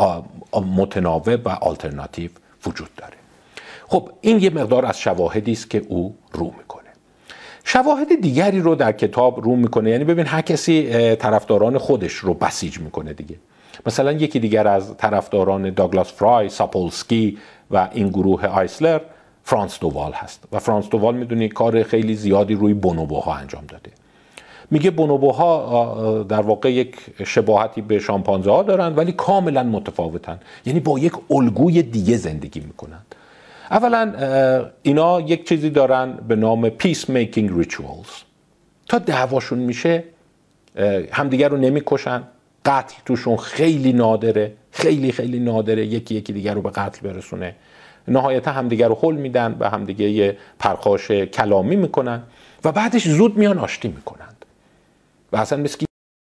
متناوب و آلترناتیو وجود داره. خب این یه مقدار از شواهدی است که او رو میکنه. شواهد دیگری رو در کتاب رو میکنه، یعنی ببین هر کسی طرفداران خودش رو بسیج میکنه دیگه. مثلا یکی دیگر از طرفداران داگلاس فرای، ساپولسکی و این گروه آیسلر فرانس دووال هست و فرانس دووال میدونی کار خیلی زیادی روی بونوبوها انجام داده. میگه بونوبوها در واقع یک شباهتی به شامپانزه ها دارن ولی کاملا متفاوتن، یعنی با یک الگوی دیگه زندگی میکنن. اولا اینا یک چیزی دارن به نام پیس میکینگ ریچوالز. تا دعواشون میشه همدیگر رو نمیکشن، قتل توشون خیلی نادره، خیلی نادره یکی دیگر رو به قتل برسونه. نهایتا همدیگر رو حل میدن، به همدیگه یه پرخاش کلامی میکنن و بعدش زود میان آشتی میکنند و اصلا مسکی.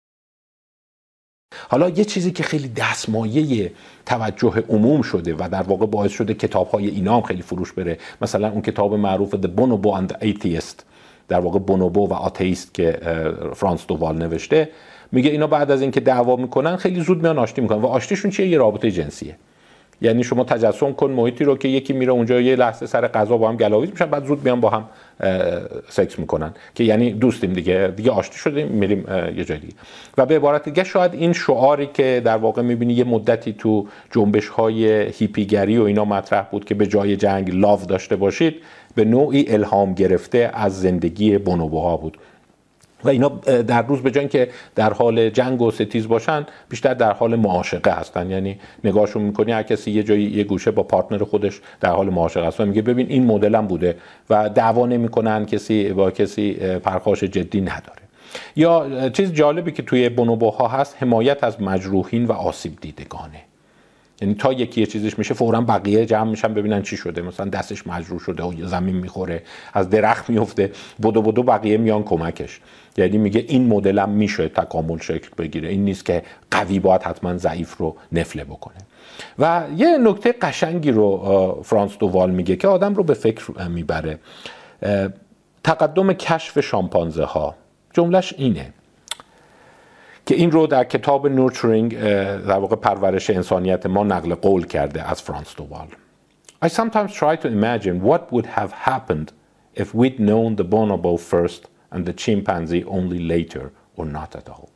حالا یه چیزی که خیلی دستمایه توجه عموم شده و در واقع باعث شده کتاب‌های اینا هم خیلی فروش بره، مثلا اون کتاب معروف The Bonobo and the Atheist، در واقع بونوبو و آتئیست که فرانس دووال نوشته، میگه اینا بعد از اینکه دعوا میکنن خیلی زود میان آشتی میکنن و آشتیشون چیه؟ یه رابطه جنسیه. یعنی شما تجسم کن محیطی رو که یکی میره اونجا یه لحظه سر غذا با هم گلاویز میشن، بعد زود میان با هم سکس میکنن که یعنی دوستیم دیگه آشتی شدیم میریم یه جای دیگه. و به عبارت دیگه شاید این شعاری که در واقع میبینی یه مدتی تو جنبش‌های هیپیگری و اینا مطرح بود که به جای جنگ لاو داشته باشید، به نوعی الهام گرفته از زندگی بونوبوها بود و اینا در روز به جای اینکه در حال جنگ و ستیز باشن بیشتر در حال معاشقه هستن. یعنی نگاهشون میکنی هر کسی یه جایی یه گوشه با پارتنر خودش در حال معاشقه است و میگه ببین این مدلم بوده و دعوا نمیکنن، کسی با کسی پرخاش جدی نداره. یا چیز جالبی که توی بونوبوها هست، حمایت از مجروحین و آسیب دیدگانه. یعنی تا یکی چیزش میشه فوراً بقیه جمع میشن ببینن چی شده، مثلا دستش مجروح شده و زمین میخوره، از درخت میفته، بدو بقیه میان کمکش. یعنی میگه این مدلم میشه تکامل شکل بگیره، این نیست که قوی باید حتما ضعیف رو نفله بکنه. و یه نکته قشنگی رو فرانس دووال میگه که آدم رو به فکر میبره، تقدم کشف شامپانزه ها. جملهش اینه که این رو در کتاب نورچرینگ، در واقع پرورش انسانیت ما، نقل قول کرده از فرانس دووال. I sometimes try to imagine what would have happened if we'd known the bonobo first and the chimpanzee only later or not at all.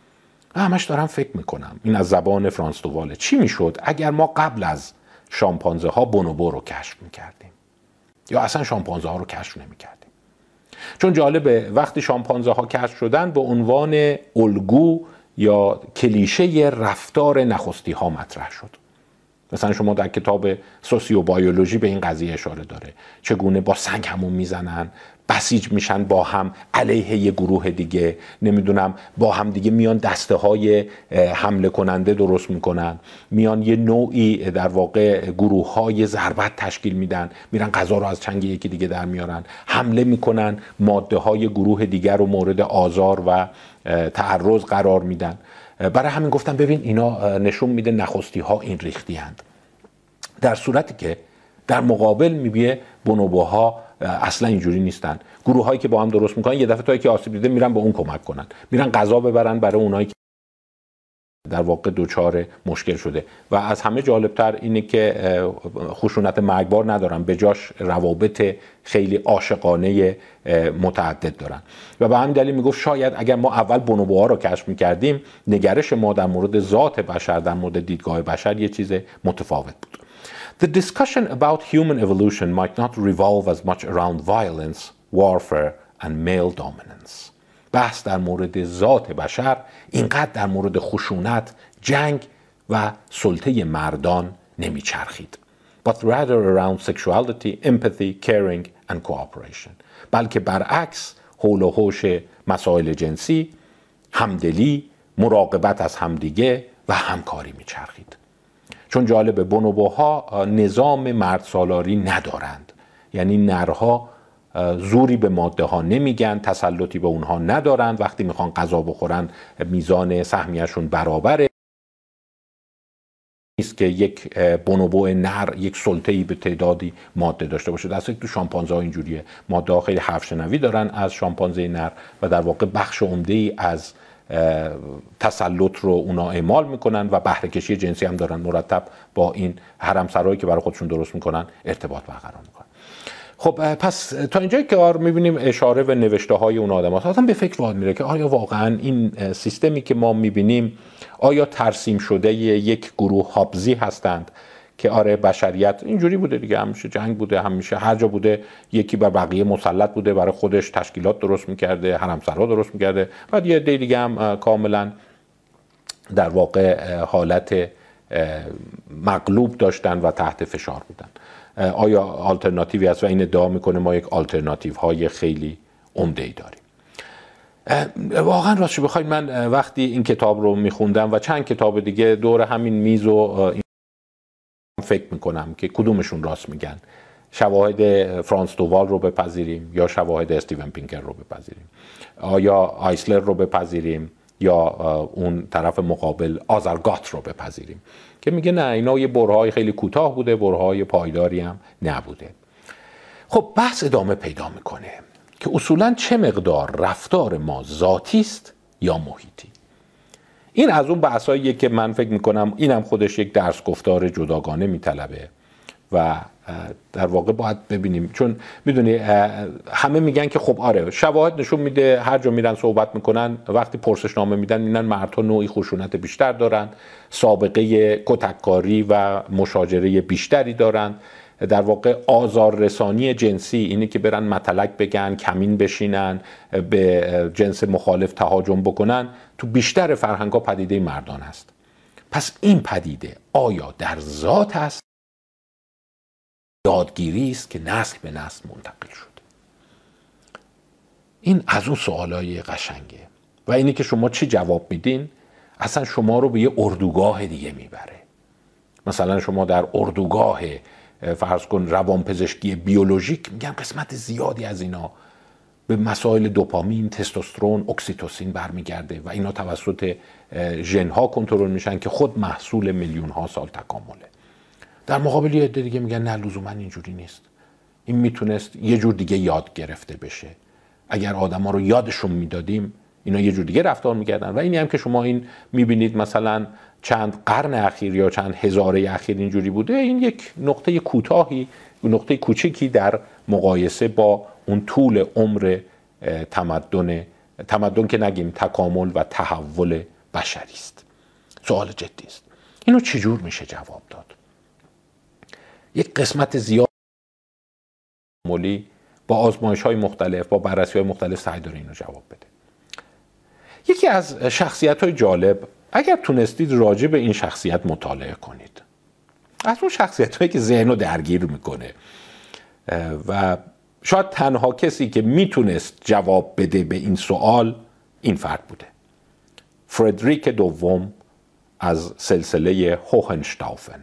همش دارم فکر میکنم، این از زبان فرانس دوواله، چی میشد اگر ما قبل از شامپانزه ها بونوبو رو کشف میکردیم یا اصلا شامپانزه ها رو کشف نمیکردیم. چون جالبه وقتی شامپانزه ها کشف شدن به عنوان الگو یا کلیشه رفتار نخستی ها مطرح شد. مثلا شما در کتاب سوسیوبیولوژی به این قضیه اشاره داره، چگونه با سنگ همون میزنن، بسیج میشن با هم علیه یه گروه دیگه، نمیدونم با هم دیگه میان دسته های حمله کننده درست میکنن، میان یه نوعی در واقع گروه های ضربت تشکیل میدن، میرن غذا رو از چنگ یکی دیگه در میارن، حمله میکنن، ماده های گروه دیگر رو مورد آزار و تعرض قرار میدن. برای همین گفتم ببین اینا نشون میده نخستی ها این ریختی هند. در صورتی که در مقابل میبینه بونوبوها اصلا اینجوری نیستن. گروه هایی که با هم درست میکنن یه دفعه تا یکی آسیب دیده میرن به اون کمک کنن، میرن غذا ببرن برای اونایی که در واقع دوچار مشکل شده. و از همه جالبتر اینه که خشونت مرگبار ندارن، به جاش روابط خیلی عاشقانه متعدد دارن. و به همین دلیل میگفت شاید اگر ما اول بونوبوها رو کشف میکردیم، نگرش ما در مورد ذات بشر، در مورد دیدگاه بشر یه چیز متفاوت بود. The discussion about human evolution might not revolve as much around violence, warfare and male dominance. بحث در مورد ذات بشر اینقدر در مورد خشونت، جنگ و سلطه مردان نمیچرخید. But rather around sexuality, empathy, caring and cooperation. بلکه برعکس حول و حوش مسائل جنسی، همدلی، مراقبت از همدیگه و همکاری میچرخید. چون جالب بونوبوها نظام مرد سالاری ندارند، یعنی نرها زوری به ماده ها نمیگن، تسلطی به اونها ندارند، وقتی میخوان غذا بخورن میزان سهمیه‌شون برابره نیست که یک بونوبو نر یک سلطه‌ای به تعدادی ماده داشته باشه. درسته که تو شامپانزه ها اینجوریه، ماده ها خیلی حرف شنوی دارن از شامپانزه نر و در واقع بخش عمده‌ای از تسلط رو اونا اعمال میکنن و بهره کشی جنسی هم دارن، مرتب با این حرم سرایی که برای خودشون درست میکنن ارتباط برقرار میکنن. خب پس تا اینجایی که میبینیم اشاره به نوشته های اون آدم ها، آدم به فکر وارد میره که آیا واقعا این سیستمی که ما میبینیم آیا ترسیم شده یک گروه هابزی هستند که آره بشریت اینجوری بوده دیگه، همیشه جنگ بوده، همیشه هر جا بوده یکی بر بقیه مسلط بوده، برای خودش تشکیلات درست میکرده، حرمسرا درست میکرده، بعد یه عده دیگه هم کاملا در واقع حالت مغلوب داشتن و تحت فشار بودن. آیا آلترناتیوی هست؟ و این ادعا میکنه ما یک آلترناتیو های خیلی عمده ای داریم. واقعا راستش بخواید من وقتی این کتاب رو میخوندم و چند کتاب دیگه دور همین میز و فکر میکنم که کدومشون راست میگن، شواهد فرانس دووال رو بپذیریم یا شواهد استیون پینکر رو بپذیریم، آیا آیسلر رو بپذیریم یا اون طرف مقابل آزرگات رو بپذیریم که میگه نه اینا یه برههای خیلی کوتاه بوده، برههای پایداری هم نبوده. خب بحث ادامه پیدا میکنه که اصولا چه مقدار رفتار ما ذاتی است یا محیطی. این از اون بحثاییه که من فکر میکنم اینم خودش یک درس گفتار جداگانه میطلبه و در واقع باید ببینیم، چون میدونی همه میگن که خب آره شواهد نشون میده، هر جا میرن صحبت میکنن وقتی پرسشنامه میدن میگن مردها نوعی خشونت بیشتر دارن، سابقه کتککاری و مشاجره بیشتری دارن، در واقع آزار رسانی جنسی، اینه که برن متلک بگن، کمین بشینن، به جنس مخالف تهاجم بکنن، تو بیشتر فرهنگ‌ها پدیده مردان است. پس این پدیده آیا در ذات است؟ یادگیری است که نسل به نسل منتقل شد. این از اون سوالای قشنگه و اینی که شما چی جواب میدین اصلا شما رو به یه اردوگاه دیگه میبره. مثلا شما در اردوگاه فرض کن روانپزشکی بیولوژیک، میگن قسمت زیادی از اینا به مسائل دوپامین، تستوسترون، اکسیتوسین برمیگرده و اینا توسط ژن‌ها کنترل میشن که خود محصول میلیون‌ها سال تکامله. در مقابل یه عده دیگه میگن نه لزوما اینجوری نیست، این میتونست یه جور دیگه یاد گرفته بشه. اگر آدما رو یادشون میدادیم اینا یه جور دیگه رفتار میکردن. و اینی هم که شما این میبینید مثلا چند قرن اخیر یا چند هزاره اخیر اینجوری بوده، این یک نقطه کوتاهی، نقطه کوچکی در مقایسه با اون طول عمر تمدن که نگیم تکامل و تحول بشری است. سوال جدی است. اینو چجور میشه جواب داد؟ یک قسمت زیاد با آزمایش‌های مختلف، با بررسی‌های مختلف سعی داره اینو جواب بده. یکی از شخصیت‌های جالب، اگر تونستید راجع به این شخصیت مطالعه کنید، از اون شخصیت‌هایی که ذهنو درگیر میکنه و شاید تنها کسی که میتونست جواب بده به این سوال این فرد بوده، فردریک دوم از سلسله هوهنشتاوفن.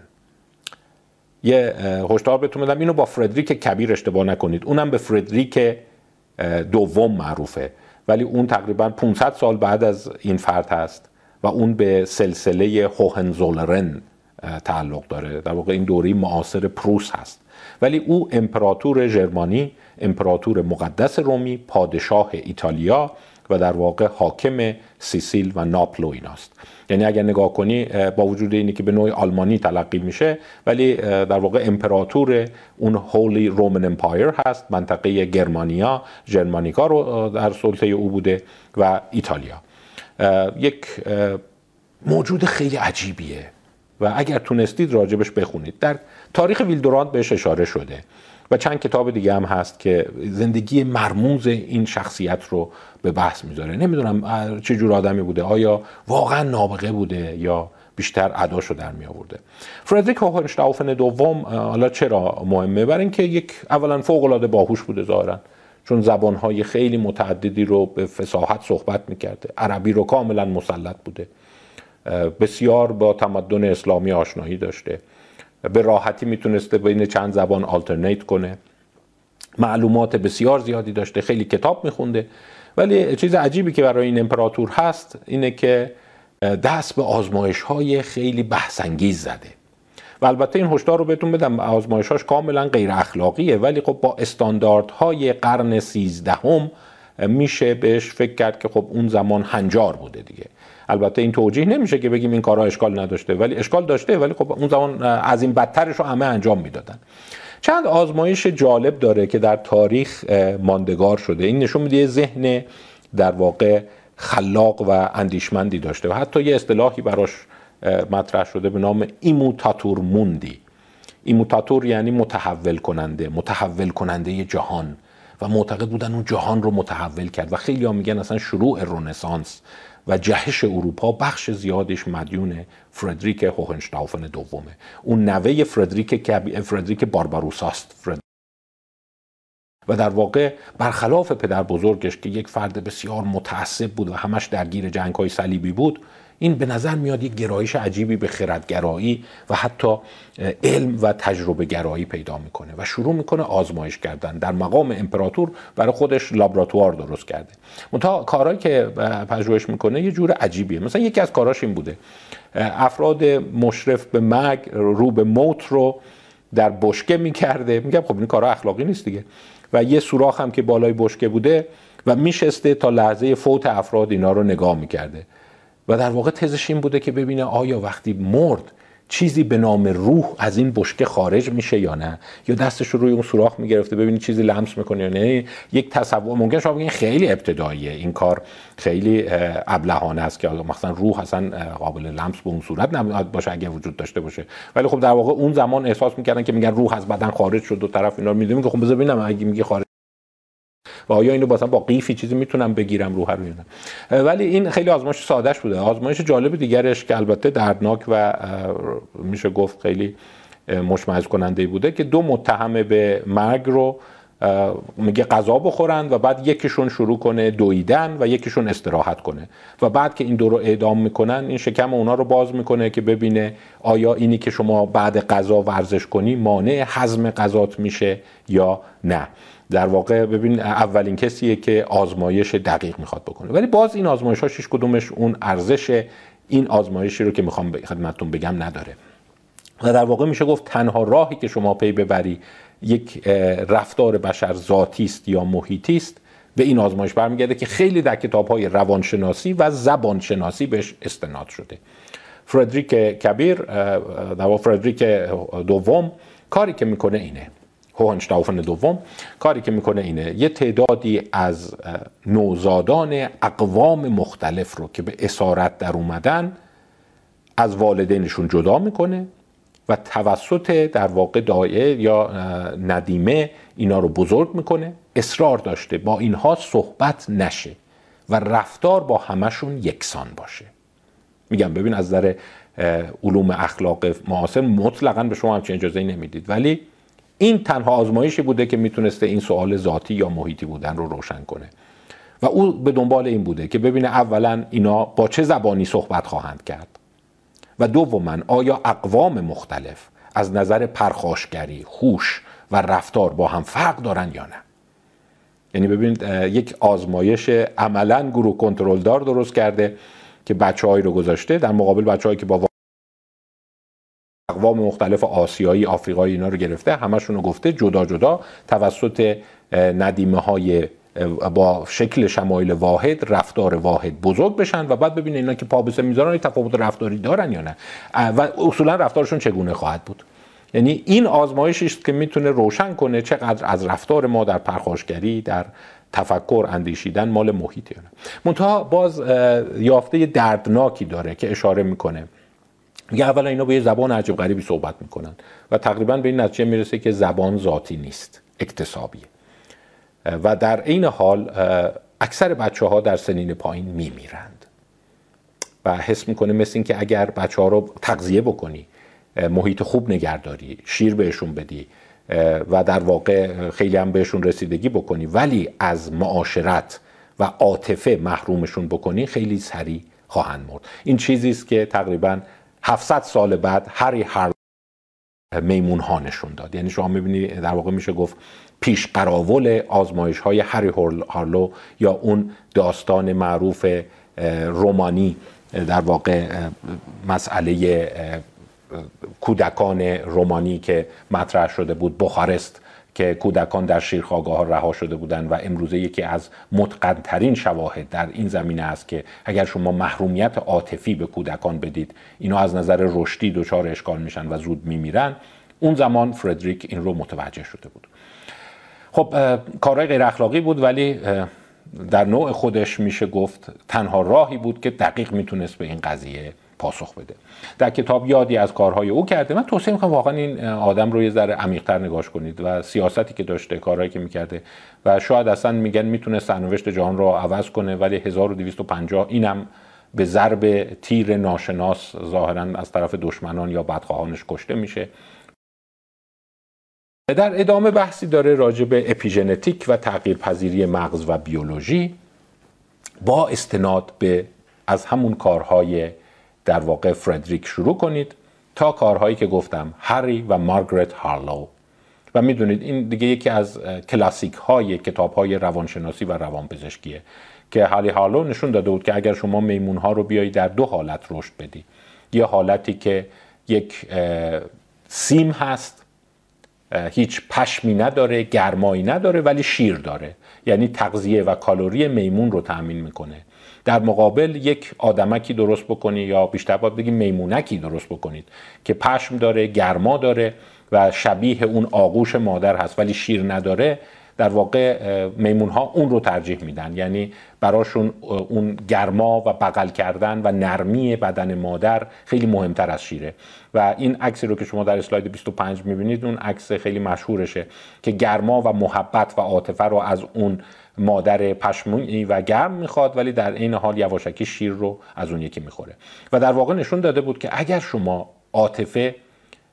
یه هشدار بهتون بدم، اینو با فردریک کبیر اشتباه نکنید، اونم به فردریک دوم معروفه ولی اون تقریبا 500 سال بعد از این فرد هست و اون به سلسله هوهنزولرن تعلق داره. در واقع این دوره معاصر پروس هست، ولی او امپراتور ژرمانی، امپراتور مقدس رومی، پادشاه ایتالیا و در واقع حاکم سیسیل و ناپل و ایناست. یعنی اگر نگاه کنی با وجود اینی که به نوعی آلمانی تلقی میشه ولی در واقع امپراتور اون هولی رومن امپایر هست. منطقه گرمانیا، ژرمانیکا رو در سلطه او بوده و ایتالیا. یک موجود خیلی عجیبیه و اگر تونستید راجبش بخونید. در تاریخ ویلدورانت بهش اشاره شده و چند کتاب دیگه هم هست که زندگی مرموز این شخصیت رو به بحث میذاره. نمیدونم چه جور آدمی بوده، آیا واقعا نابغه بوده یا بیشتر اداشو در می آورده. فردریک هوهنشتاوفن دوم حالا چرا مهمه؟ برای اینکه یک اولا فوق العاده باهوش بوده ظاهرا، چون زبانهای خیلی متعددی رو به فصاحت صحبت میکرده، عربی رو کاملا مسلط بوده، بسیار با تمدن اسلامی آشنایی داشته، به راحتی میتونسته بین چند زبان آلترنیت کنه، معلومات بسیار زیادی داشته، خیلی کتاب میخونده. ولی چیز عجیبی که برای این امپراتور هست اینه که دست به آزمایش‌های خیلی بحث‌انگیز زده و البته این هشدار رو بهتون بدم، آزمایش‌هاش کاملا غیر اخلاقیه ولی خب با استانداردهای قرن 13 میشه بهش فکر کرد که خب اون زمان هنجار بوده دیگه. البته این توجیه نمیشه که بگیم این کارها اشکال نداشته، ولی اشکال داشته، ولی خب اون زمان از این بدترش رو همه انجام میدادن. چند آزمایش جالب داره که در تاریخ ماندگار شده. این نشون میده ذهن در واقع خلاق و اندیشمندی داشته و حتی یه اصطلاحی براش مطرح شده به نام ایموتاتور موندی. ایموتاتور یعنی متحول کننده جهان و معتقد بودن اون جهان رو متحول کرد و خیلی ها میگن اصلا شروع رنسانس و جهش اروپا بخش زیادش مدیون فردریک هوهنشتاوفن دومه. اون نوه فردریک بارباروساست و در واقع برخلاف پدر بزرگش که یک فرد بسیار متعصب بود و همش درگیر جنگ‌های صلیبی بود، این به نظر میاد یک گرایش عجیبی به خردگرایی و حتی علم و تجربه گرایی پیدا میکنه و شروع میکنه آزمایش کردن. در مقام امپراتور برای خودش لابراتوار درست کرده. منتها کارهایی که پژوهش میکنه یه جور عجیبیه. مثلا یکی از کاراش این بوده، افراد مشرف به مرگ رو به موت رو در بشکه میکرده. میگم خب این کارا اخلاقی نیست دیگه. و یه سوراخ هم که بالای بشکه بوده و میشسته تا لحظه فوت افراد اینا رو نگاه میکرده و در واقع تزش این بوده که ببینه آیا وقتی مرد چیزی به نام روح از این بشکه خارج میشه یا نه، یا دستش رو روی اون سوراخ میگرفته ببینی چیزی لمس میکنه یا نه. یک تصور ممکن شما بگین خیلی ابتداییه، این کار خیلی ابلهانه است که مثلا روح اصلا قابل لمس به اون صورت نباید باشه اگه وجود داشته باشه. ولی خب در واقع اون زمان احساس میکردن که میگن روح از بدن خارج شد و طرف اینا رو میدونه که خب بذار ببینم اگه میگه خارج و آیا اینو مثلا با قیفی چیزی میتونم بگیرم روح رو یا نه. ولی این خیلی آزمایش سادهش بوده. آزمایش جالب دیگرش که البته دردناک و میشه گفت خیلی مشمئز کننده بوده که 2 متهم به مرگ رو میگه غذا بخورن و بعد یکیشون شروع کنه دویدن و یکیشون استراحت کنه و بعد که این دو رو اعدام میکنن این شکم اونا رو باز میکنه که ببینه آیا اینی که شما بعد غذا ورزش کنی مانع هضم غذات میشه یا نه. در واقع ببین اولین کسیه که آزمایش دقیق میخواد بکنه، ولی باز این آزمایش ها هیچ کدومش اون ارزش این آزمایشی رو که میخوام خدمتتون بگم نداره. و در واقع میشه گفت تنها راهی که شما پی ببری یک رفتار بشر ذاتی است یا محیطی است به این آزمایش برمیگرده که خیلی در کتاب‌های روانشناسی و زبانشناسی بهش استناد شده. فردریک کبیر در فردریک دوم کاری که میکنه اینه، هوهنشتاوفن دوم کاری که میکنه اینه یه تعدادی از نوزادان اقوام مختلف رو که به اسارت در اومدن از والدینشون جدا میکنه و توسط در واقع دایه یا ندیمه اینا رو بزرگ میکنه. اصرار داشته با اینها صحبت نشه و رفتار با همشون یکسان باشه. میگم ببین از نظر علوم اخلاق معاصر مطلقاً به شما همچین اجازه‌ای نمیدید، ولی این تنها آزمایشی بوده که میتونسته این سوال ذاتی یا محیطی بودن رو روشن کنه و او به دنبال این بوده که ببینه اولا اینا با چه زبانی صحبت خواهند کرد و دوما آیا اقوام مختلف از نظر پرخاشگری، هوش و رفتار با هم فرق دارن یا نه. یعنی ببینید یک آزمایش عملاً گروه کنترل دار درست کرده که بچه‌هایی رو گذاشته در مقابل بچه‌هایی که با اقوام مختلف آسیایی، آفریقایی اینا رو گرفته، همشون رو گفته جدا جدا توسط ندیمه‌های با شکل شمایل واحد، رفتار واحد بزرگ بشن و بعد ببینید اینا که پا به سن میذارن تفاوت رفتاری دارن یا نه و اصولا رفتارشون چگونه خواهد بود. یعنی این آزمایشی است که میتونه روشن کنه چقدر از رفتار ما در پرخاشگری، در تفکر، اندیشیدن مال محیطه یا نه. منتها باز یافته دردناکی داره که اشاره میکنه. میگه اولا اینا با یه زبان عجیب غریبی صحبت میکنن و تقریبا به این نتیجه میرسه که زبان ذاتی نیست، اکتسابیه و در این حال اکثر بچه‌ها در سنین پایین میمیرند و حس میکنه مثل این که اگر بچه‌ها رو تغذیه بکنی، محیط خوب نگهداری، شیر بهشون بدی و در واقع خیلی هم بهشون رسیدگی بکنی ولی از معاشرت و عاطفه محرومشون بکنی خیلی سریع خواهند مرد. این چیزی است که تقریبا 700 سال بعد هری هارلو میمون ها نشون داد. یعنی شما میبینید در واقع میشه گفت پیش قراول آزمایش های هری هارلو یا اون داستان معروف رومانی در واقع مسئله کودکان رومانی که مطرح شده بود، بخارست، که کودکان در شیرخوابگاه‌ها رها شده بودند و امروزه یکی از متقن‌ترین شواهد در این زمینه است که اگر شما محرومیت عاطفی به کودکان بدید اینا از نظر رشدی دچار اشکال میشن و زود میمیرن. اون زمان فردریک این رو متوجه شده بود. خب کارهای غیر اخلاقی بود ولی در نوع خودش میشه گفت تنها راهی بود که دقیق میتونست به این قضیه پاسخ بده. در کتاب یادی از کارهای او کرده. من توصیه میکنم واقعا این آدم رو یه ذره عمیق‌تر نگاش کنید و سیاستی که داشته، کارهایی که میکرده و شاید اصلا میگن میتونه سرنوشت جهان رو عوض کنه ولی 1250 اینم به ضرب تیر ناشناس ظاهرا از طرف دشمنان یا بدخواهانش کشته میشه. در ادامه بحثی داره راجع به اپیژنتیک و تغییرپذیری مغز و بیولوژی با استناد به از همون کارهای در واقع فردریک شروع کنید تا کارهایی که گفتم هری و مارگرت هارلو و میدونید این دیگه یکی از کلاسیک های کتاب های روانشناسی و روانپزشکیه که هری هارلو نشون داده بود که اگر شما میمون ها رو بیایی در دو حالت رشد بدی، یه حالتی که یک سیم هست، هیچ پشمی نداره، گرمایی نداره ولی شیر داره، یعنی تغذیه و کالری میمون رو تأمین میکنه. در مقابل یک آدمکی درست بکنی یا بیشتر باید بگیم میمونکی درست بکنید که پشم داره، گرما داره و شبیه اون آغوش مادر هست ولی شیر نداره، در واقع میمون ها اون رو ترجیح میدن. یعنی براشون اون گرما و بغل کردن و نرمی بدن مادر خیلی مهمتر از شیره و این عکسی رو که شما در اسلاید 25 میبینید اون عکس خیلی مشهورشه که گرما و محبت و عاطفه رو از اون مادر پشمونی و گرم میخواد ولی در این حال یواشکی شیر رو از اون یکی میخوره و در واقع نشون داده بود که اگر شما عاطفه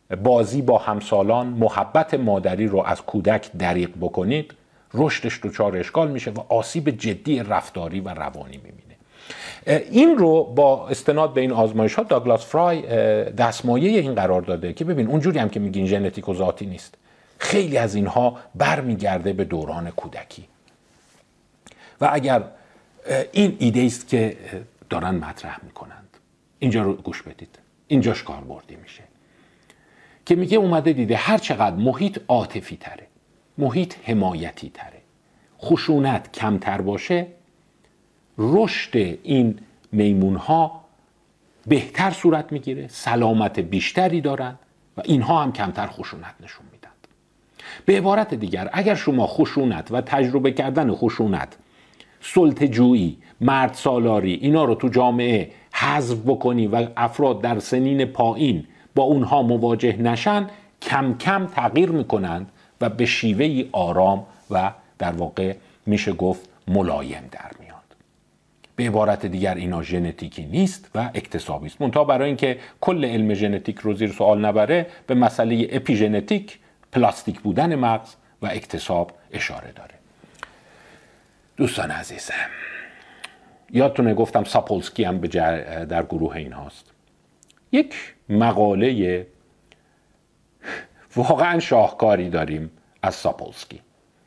بازی با همسالان، محبت مادری رو از کودک دریغ بکنید، رشدش دچار اشکال میشه و آسیب جدی رفتاری و روانی میبینه. این رو با استناد به این آزمایش ها داگلاس فرای دستمایه این قرار داده که ببین اونجوری هم که میگین ژنتیک و ذاتی نیست، خیلی از اینها برمیگرده به دوران کودکی. و اگر این ایده است که دارن مطرح میکنند، اینجا رو گوش بدید، اینجاش کاربردی میشه که میگه اومده دیده هر چقدر محیط عاطفی تره، محیط حمایتی تره، خشونت کمتر باشه، رشد این میمون ها بهتر صورت میگیره، سلامت بیشتری دارن و اینها هم کمتر خشونت نشون میدن. به عبارت دیگر اگر شما خشونت و تجربه کردن خشونت، سلطه‌جویی، مرد سالاری اینا رو تو جامعه حذف بکنی و افراد در سنین پایین با اونها مواجه نشن، کم کم تغییر میکنند و به شیوهی آرام و در واقع میشه گفت ملایم در میاد. به عبارت دیگر اینا ژنتیکی نیست و اکتسابی است. منتها برای اینکه کل علم ژنتیک رو زیر سوال نبره، به مسئله اپیژنتیک، پلاستیک بودن مغز و اکتساب اشاره داره. دوستان عزیزم، یادتونه گفتم ساپولسکی هم در گروه این هاست. یک مقاله واقعا شاهکاری داریم از ساپولسکی.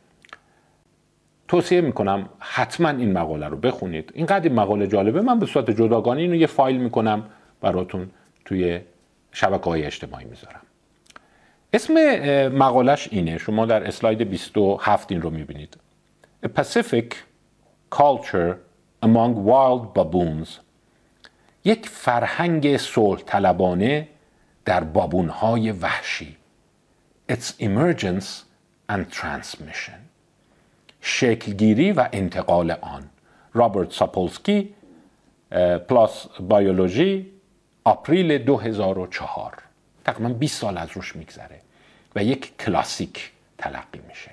توصیه میکنم حتما این مقاله رو بخونید. اینقدر این مقاله جالبه، من به صورت جداگانه اینو یه فایل میکنم براتون توی شبکه‌های اجتماعی میذارم. اسم مقالش اینه، شما در اسلاید 27 این رو میبینید. A Pacific Culture Among Wild Baboons. یک فرهنگ صلح طلبانه در بابونهای وحشی. Its emergence and transmission. شکلگیری و انتقال آن. رابرت ساپولسکی، پلاس بیولوژی، آپریل 2004. تقریبا 20 سال از روش میگذره و یک کلاسیک تلقی میشه.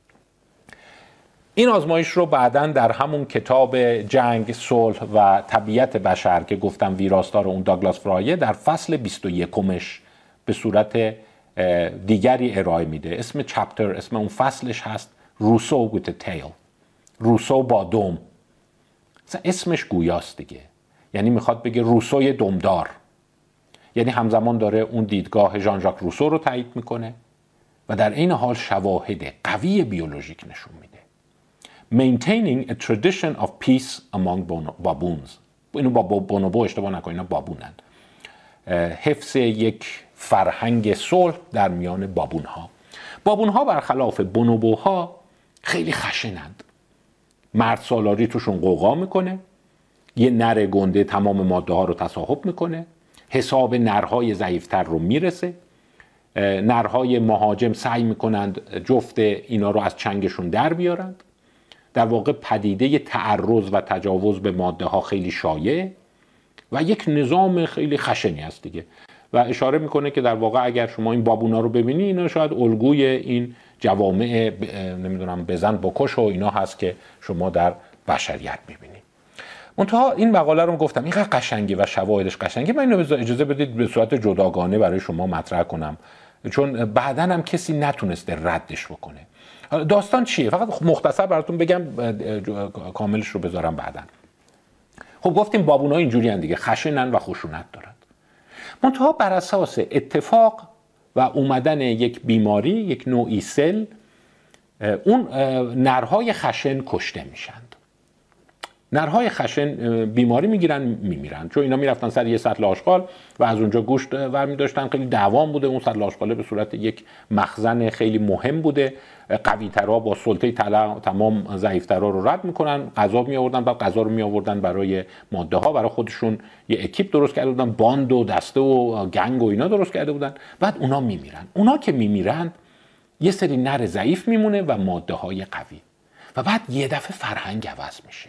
این آزمایش رو بعداً در همون کتاب جنگ، صلح و طبیعت بشر که گفتم ویراستار اون داگلاس فرایه، در فصل 21 به صورت دیگری ارائه میده. اسم چپتر، اسم اون فصلش هست روسو with a tail. روسو با دم. اسمش گویاست دیگه، یعنی میخواد بگه روسوی دمدار، یعنی همزمان داره اون دیدگاه ژان ژاک روسو رو تایید میکنه و در این حال شواهد قوی بیولوژیک نشون میده. Maintaining a tradition of peace among baboons. اینو با بونوبو اشتباه نکنید، اینا بابونن. حفظ یک فرهنگ صلح در میان بابونها. بابونها برخلاف بونوبوها خیلی خشنند. مرد سالاری توشون قوقا میکنه، یه نر گنده تمام ماده ها رو تصاحب میکنه، حساب نرهای ضعیفتر رو میرسه، نرهای مهاجم سعی میکنند جفت اینا رو از چنگشون در بیارند. در واقع پدیده تعرض و تجاوز به ماده ها خیلی شایع و یک نظام خیلی خشنی هست دیگه. و اشاره میکنه که در واقع اگر شما این بابونا رو ببینی، اینا شاید الگوی این جوامع نمیدونم بزن بکش و اینا هست که شما در بشریت میبینی. منتها این مقاله رو گفتم اینقدر قشنگه و شواهدش قشنگه، من اینو اجازه بدید به صورت جداگانه برای شما مطرح کنم، چون بعداً هم کسی نتونسته ردش بکنه. داستان چیه؟ فقط مختصر براتون بگم، کاملش رو بذارم بعداً. خب گفتیم بابون‌ها اینجوری هستند دیگه، خشنن و خشونت دارند. منتها بر اساس اتفاق و اومدن یک بیماری، یک نوعی سل، اون نرهای خشن کشته میشند. نرهای خشن بیماری میگیرن، میمیرن، چون اینا میرفتن سر یه سطل آشغال و از اونجا گوشت ورمی داشتن. خیلی دوام بوده اون سطل آشغاله، به صورت یک مخزن خیلی مهم بوده. قوی ترها با سلطه تمام ضعیف ترها رو رد میکنن، غذا می آوردن، بعد غذا رو می آوردن برای ماده ها، برای خودشون یه اکیپ درست کرده بودن، باند و دسته و گنگ و اینا درست کرده بودن. بعد اونا میمیرن. اونا که میمیرن یه سری نر ضعیف میمونه و ماده های قوی، و بعد یه دفعه فرهنگ عوض میشه،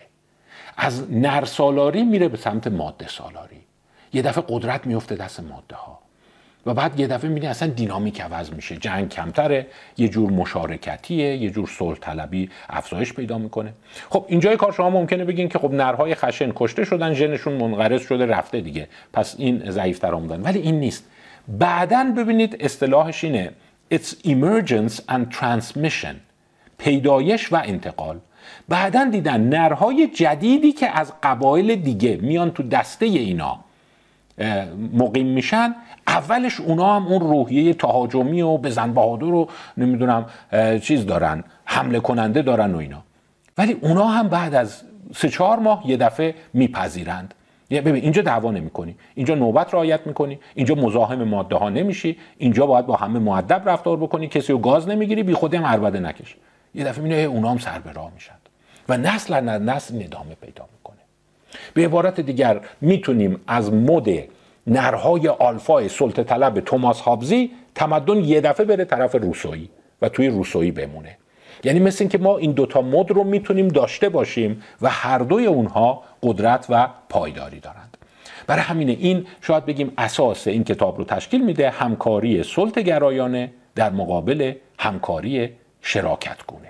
از نر سالاری میره به سمت ماده سالاری. یه دفعه قدرت میفته دست ماده ها و بعد یه دفعه میبینی اصلا دینامیک عوض میشه، جنگ کمتره، یه جور مشارکتیه، یه جور صلح طلبی افزایش پیدا میکنه. خب اینجای کار شما ممکنه بگین که خب نرهای خشن کشته شدن، ژنشون منقرض شده رفته دیگه، پس این ضعیف‌ترا موندن. ولی این نیست. بعدن ببینید اصطلاحش اینه It's emergence and transmission، پیدایش و انتقال. بعدن دیدن نرهای جدیدی که از قبایل دیگه میان تو دسته اینا مقیم میشن، اولش اونا هم اون روحیه تهاجمی و بزن بهادر رو نمیدونم چیز دارن، حمله کننده دارن و اینا، ولی اونا هم بعد از 3-4 ماه یه دفعه میپذیرند. ببین اینجا دعوا نمی‌کنی، اینجا نوبت رعایت می‌کنی، اینجا مزاحم ماده ها نمیشی، اینجا باید با همه مؤدب رفتار بکنی، کسی رو گاز نمیگیری، بی خودی هم عربده نکش. یه دفعه می‌بینی اونا هم سر به راه میشن و نسل از نسل ادامه پیدا میکنه. به عبارت دیگر میتونیم از مد نرهای آلفای سلطه طلب توماس هابزی تمدن یه دفعه بره طرف روسویی و توی روسویی بمونه. یعنی مثل این که ما این دوتا مد رو میتونیم داشته باشیم و هر دوی اونها قدرت و پایداری دارند. برای همینه این شاید بگیم اساس این کتاب رو تشکیل میده، همکاری سلطه گرایانه در مقابل همکاری شراکتگونه.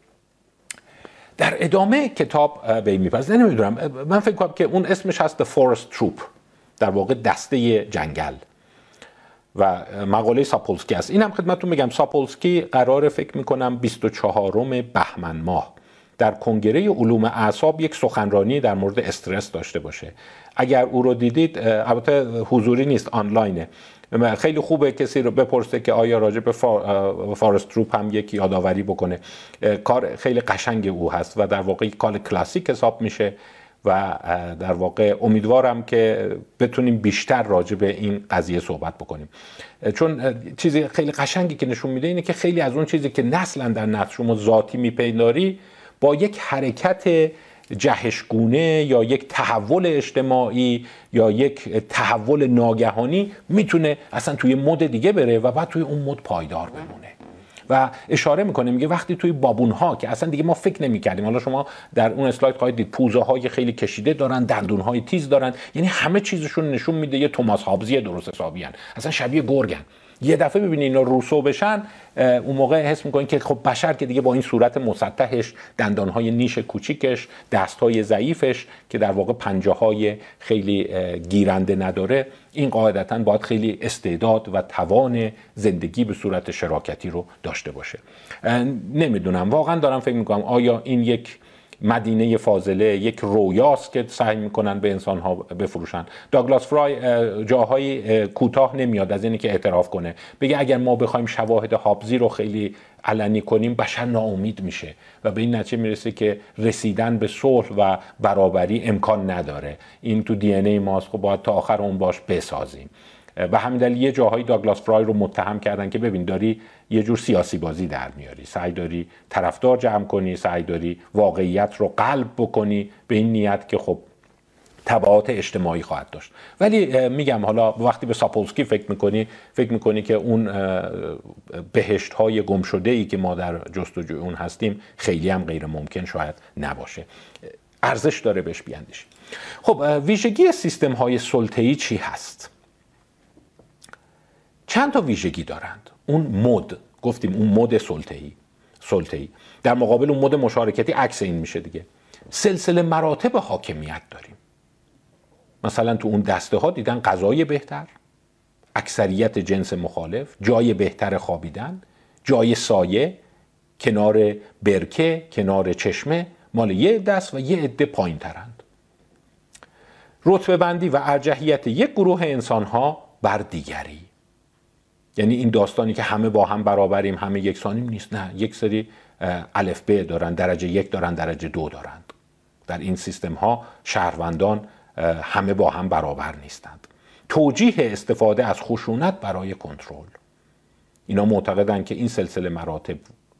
در ادامه کتاب به این میپذیره، نمیدونم، من فکر کنم که اون اسمش هست The Forest Troop، در واقع دسته جنگل، و مقاله ساپولسکی است. این هم خدمتتون میگم ساپولسکی قراره فکر میکنم 24 بهمن ماه در کنگره علوم اعصاب یک سخنرانی در مورد استرس داشته باشه. اگر او رو دیدید، البته حضوری نیست، آنلاینه، خیلی خوبه کسی رو بپرسه که آیا راجع به فارست تروپ هم یک یادآوری بکنه. کار خیلی قشنگ او هست و در واقع کار کلاسیک حساب میشه و در واقع امیدوارم که بتونیم بیشتر راجع به این قضیه صحبت بکنیم، چون چیزی خیلی قشنگی که نشون میده اینه که خیلی از اون چیزی که نسلا در نسل شما ذاتی میپنداری با یک حرکت جهشگونه یا یک تحول اجتماعی یا یک تحول ناگهانی میتونه اصلا توی مد دیگه بره و بعد توی اون مد پایدار بمونه. و اشاره میکنه میگه وقتی توی بابون ها که اصلا دیگه ما فکر نمیکردیم، حالا شما در اون اسلاید خواهید دید پوزه های خیلی کشیده دارن، دندون های تیز دارن، یعنی همه چیزشون نشون میده یه توماس هابزی درست حسابی ان، اصلا شبیه گرگن. یه دفعه ببینید اینا روسو بشن، اون موقع حس میکنین که خب بشر که دیگه با این صورت مسطحش، دندانهای نیش کوچیکش، دستهای ضعیفش که در واقع پنجه‌های خیلی گیرنده نداره، این قاعدتاً باید خیلی استعداد و توان زندگی به صورت شراکتی رو داشته باشه. نمیدونم، واقعا دارم فکر میکنم آیا این یک مدینه فاضله، یک رویاست که سعی میکنن به انسانها بفروشن. داگلاس فرای جاهای کوتاه نمیاد از اینی که اعتراف کنه، بگه اگر ما بخوایم شواهد هابزی رو خیلی علنی کنیم بشر ناامید میشه و به این نتیجه میرسه که رسیدن به صلح و برابری امکان نداره، این تو دی ان ای ماست، خب باید تا آخر اون باش بسازیم. و همین دلیل یه جاهای داگلاس فرای رو متهم کردن که ببین داری یه جور سیاسی بازی در میاری، سعی داری طرفدار جمع کنی، سعی داری واقعیت رو قلب بکنی به این نیت که خب تبعات اجتماعی خواهد داشت. ولی میگم حالا وقتی به ساپولسکی فکر میکنی که اون بهشت های گم شده ای که ما در جستجوی اون هستیم خیلی هم غیر ممکن شاید نباشه، ارزش داره بهش بیاندیشیم. خب ویژگی سیستم های سلطه‌ای چی هست؟ چند تا ویژگی دارند. اون مد، گفتیم اون مد سلطه‌ای در مقابل اون مد مشارکتی عکس این میشه دیگه. سلسله مراتب حاکمیت داریم، مثلا تو اون دسته ها دیدن غذای بهتر، اکثریت جنس مخالف، جای بهتر خوابیدن، جای سایه، کنار برکه، کنار چشمه، مال یه دست و یه عده پایین ترند. رتبه بندی و ارجحیت یک گروه انسان ها بر دیگری، یعنی این داستانی که همه با هم برابریم، همه یکسانیم نیست، نه، یک سری الف ب دارن، درجه 1 دارن، درجه 2 دارند. در این سیستم ها شهروندان همه با هم برابر نیستند. توجیه استفاده از خشونت برای کنترل، اینا معتقدن که این سلسله مراتب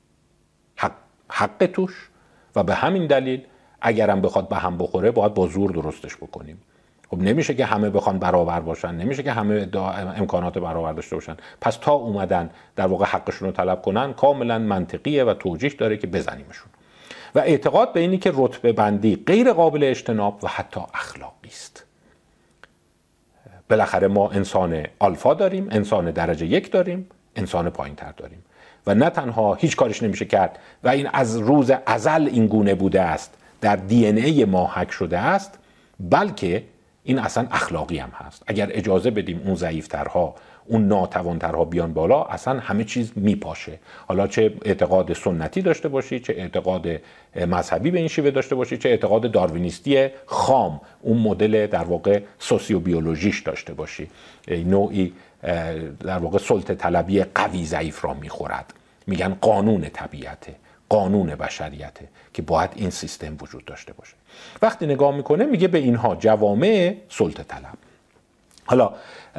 حق توش و به همین دلیل اگرم بخواد به هم بخوره باید با زور درستش بکنیم. خب نمیشه که همه بخوان برابر باشن، نمیشه که همه امکانات برابر داشته باشن، پس تا اومدن در واقع حقشون رو طلب کنن کاملا منطقیه و توجیه داره که بزنیمشون. و اعتقاد به اینی که رتبه بندی غیر قابل اجتناب و حتی اخلاقی است. بالاخره ما انسان آلفا داریم، انسان درجه 1 داریم، انسان پایین تر داریم و نه تنها هیچ کارش نمیشه کرد و این از روز ازل این گونه بوده است، در دی ان ای ما حک شده است، بلکه این اصلا اخلاقی هم هست. اگر اجازه بدیم اون ضعیفترها، اون ناتوانترها بیان بالا، اصلا همه چیز میپاشه. حالا چه اعتقاد سنتی داشته باشی، چه اعتقاد مذهبی به این شیوه داشته باشی، چه اعتقاد داروینیستی خام، اون مدل در واقع سوسیو بیولوژیش داشته باشی، نوعی در واقع سلطه طلبی قوی ضعیف را میخورد. میگن قانون طبیعته، قانون بشریته که باید این سیستم وجود داشته باشه. وقتی نگاه میکنه میگه به اینها جوامع سلطه طلب. حالا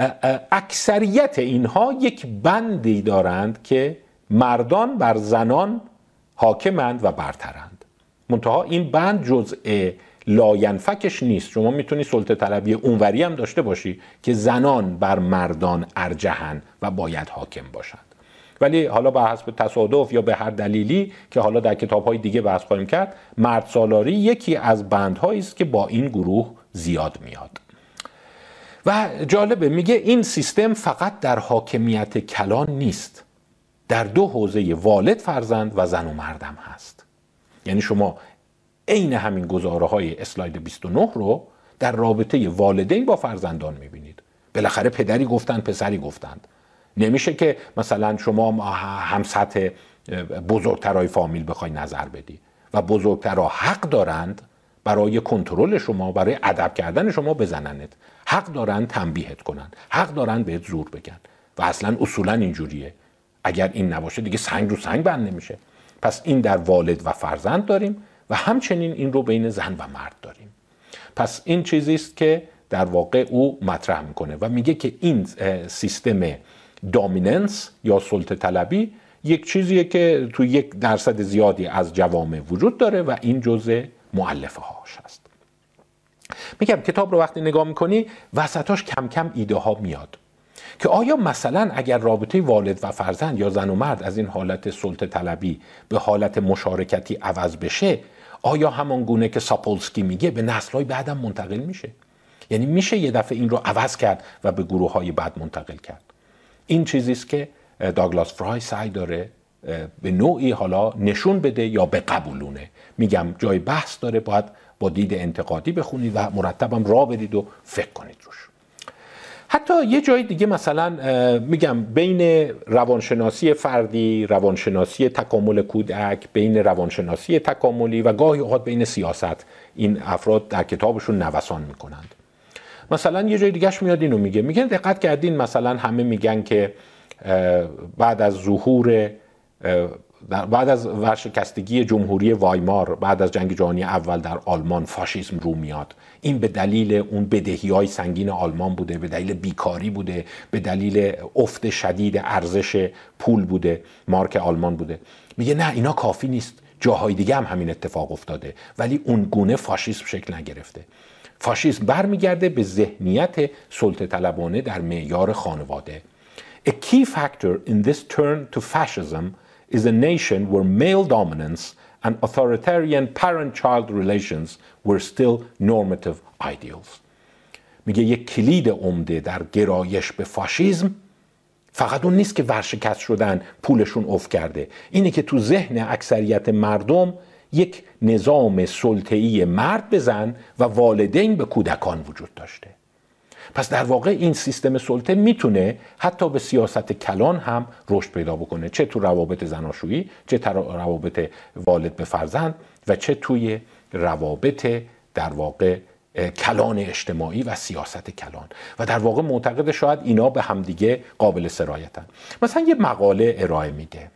اکثریت اینها یک بندی دارند که مردان بر زنان حاکمند و برترند. منتها این بند جزء لاینفکش نیست. شما میتونی سلطه طلبی اونوری هم داشته باشی که زنان بر مردان ارجحن و باید حاکم باشند. ولی حالا به حسب تصادف یا به هر دلیلی که حالا در کتاب‌های دیگه بحث خواهیم کرد، مرد سالاری یکی از بندهایی است که با این گروه زیاد میاد. و جالبه میگه این سیستم فقط در حاکمیت کلان نیست، در دو حوزه والد فرزند و زن و مردم هست. یعنی شما عین همین گزاره‌های اسلاید 29 رو در رابطه والدین با فرزندان میبینید. بالاخره پدری گفتن، پسری گفتند. نمیشه که مثلا شما هم سطح بزرگترهای فامیل بخوای نظر بدی و بزرگترها حق دارند برای کنترل شما، برای ادب کردن شما بزننت، حق دارند تنبیهت کنن، حق دارند بهت زور بگن و اصلا اصولا اینجوریه. اگر این نباشه دیگه سنگ رو سنگ بند نمیشه. پس این در والد و فرزند داریم و همچنین این رو بین زن و مرد داریم. پس این چیزی است که در واقع او مطرح میکنه و میگه که این سیستم دامیننس یا سلطه طلبی یک چیزیه که تو یک درصد زیادی از جوامع وجود داره و این جزء مؤلفه هاش هست. میگم کتاب رو وقتی نگاه میکنی وسطاش کم کم ایده ها میاد که آیا مثلا اگر رابطه والد و فرزند یا زن و مرد از این حالت سلطه طلبی به حالت مشارکتی عوض بشه، آیا همان گونه که ساپولسکی میگه به نسل‌های بعدم منتقل میشه؟ یعنی میشه یه دفعه این رو عوض کرد و به گروه‌های بعد منتقل کرد. این چیزی است که داگلاس فرای سعی داره به نوعی حالا نشون بده یا بقبولونه. میگم جای بحث داره، باید با دید انتقادی بخونید و مرتبم راه بدید و فکر کنید روش. حتی یه جای دیگه مثلا میگم بین روانشناسی فردی، روانشناسی تکامل کودک، بین روانشناسی تکاملی و گاهی اوقات بین سیاست، این افراد در کتابشون نوسان میکنند. مثلا یه جای دیگهش میاد اینو میگه دقت کردین مثلا همه میگن که بعد از ورشکستگی جمهوری وایمار، بعد از جنگ جهانی اول در آلمان فاشیسم رو میاد. این به دلیل اون بدهی‌های سنگین آلمان بوده، به دلیل بیکاری بوده، به دلیل افت شدید ارزش پول بوده، مارک آلمان بوده. میگه نه اینا کافی نیست، جاهای دیگه هم همین اتفاق افتاده ولی اون گونه فاشیسم شکل نگرفته. فاشیسم برمیگرده به ذهنیت سلطه طلبانه در معیار خانواده. A key factor in this turn to fascism is a nation where male dominance and authoritarian parent-child relations were still normative ideals. میگه یک کلید عمده در گرایش به فاشیسم فقط اون نیست که ورشکست شدن، پولشون افت کرده، اینه که تو ذهن اکثریت مردم یک نظام سلطه‌ای مرد به زن و والدین به کودکان وجود داشته. پس در واقع این سیستم سلطه میتونه حتی به سیاست کلان هم رشد پیدا بکنه، چه تو روابط زناشویی، چه تو روابط والد به فرزند و چه توی روابط در واقع کلان اجتماعی و سیاست کلان. و در واقع معتقد شاید اینا به همدیگه قابل سرایتن. مثلا یه مقاله ارائه میده،